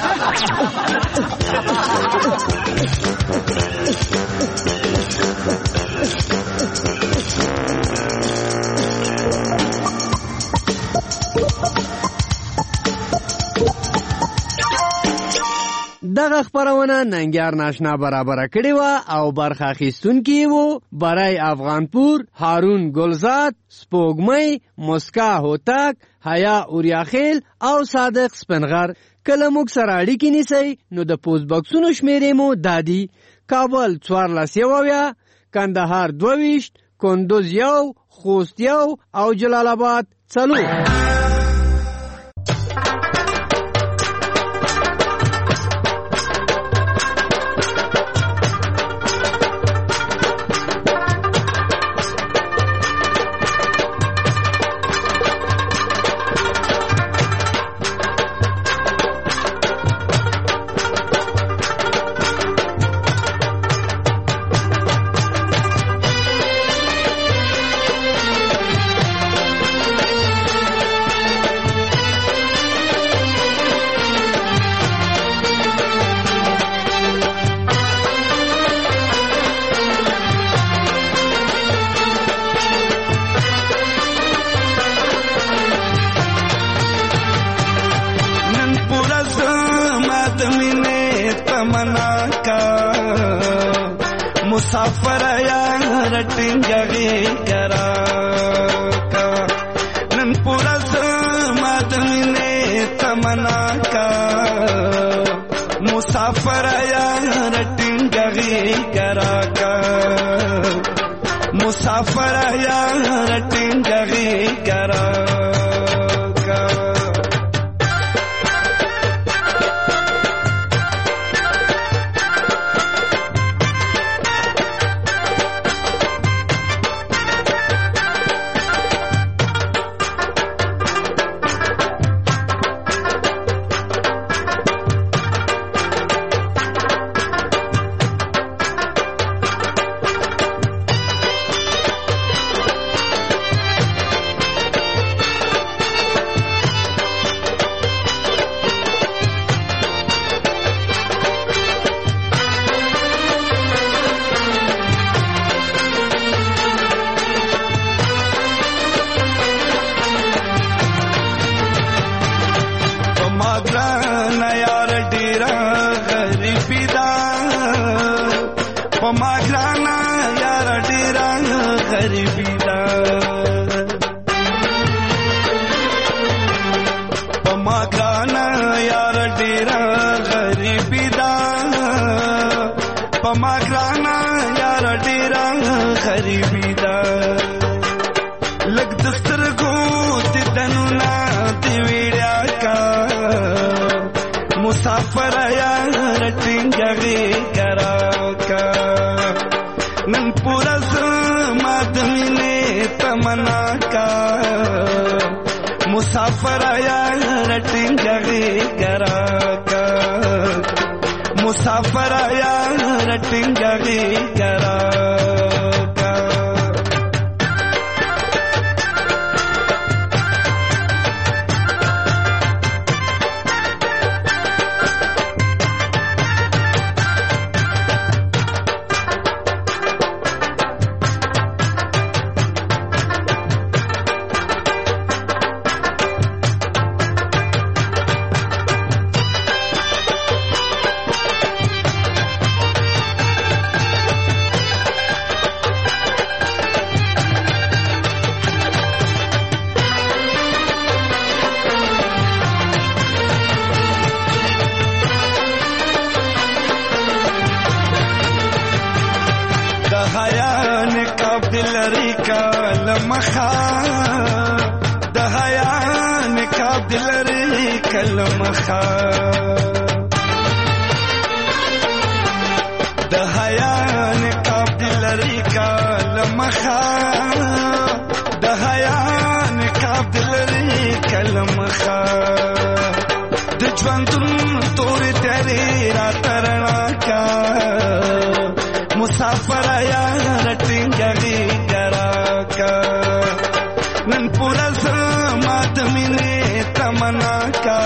دغه خبرونه ننګیار ناشنا برابر کړي و او برخه اخیستونکي وو برای افغانپور، هارون گلزاد، سپوږمۍ، مسکا هوتک، حیا اوریاخیل او صادق سپنغر. کله موږ سره اړیکې نیسئ نو د پوسټ باکسونو شمیرې مو دادي: کابل څوارلس یوویا، کندهار دوه ویشت، کندوز یو، خوست یو او جلال آباد څلور. مسافر یار ټینګه کرا کا نن پورا زمات مینه تمنا کا مسافر یار ټینګه کرا کا مسافر یار ټینګه کرا مسافر یار ټینګه کرا کا نن پورا زمات مینه تمنا کا مسافر یار ټینګه کرا کا مسافر یار ټینګه کرا نقاب دلری کلمخا د حیا نقاب دلری کلمخا د حیا نقاب دلری کلمخا د حیا نقاب دلری کلمخا د ژوندون تور تیری را ترنا کا مسافر یا رټینګي ګرا کا نن پورا زما د مینې تمنا کا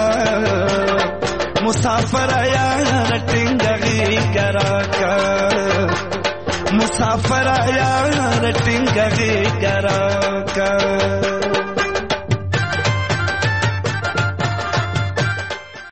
مسافر یا رټینګي ګرا کا مسافر یا رټینګي ګرا کا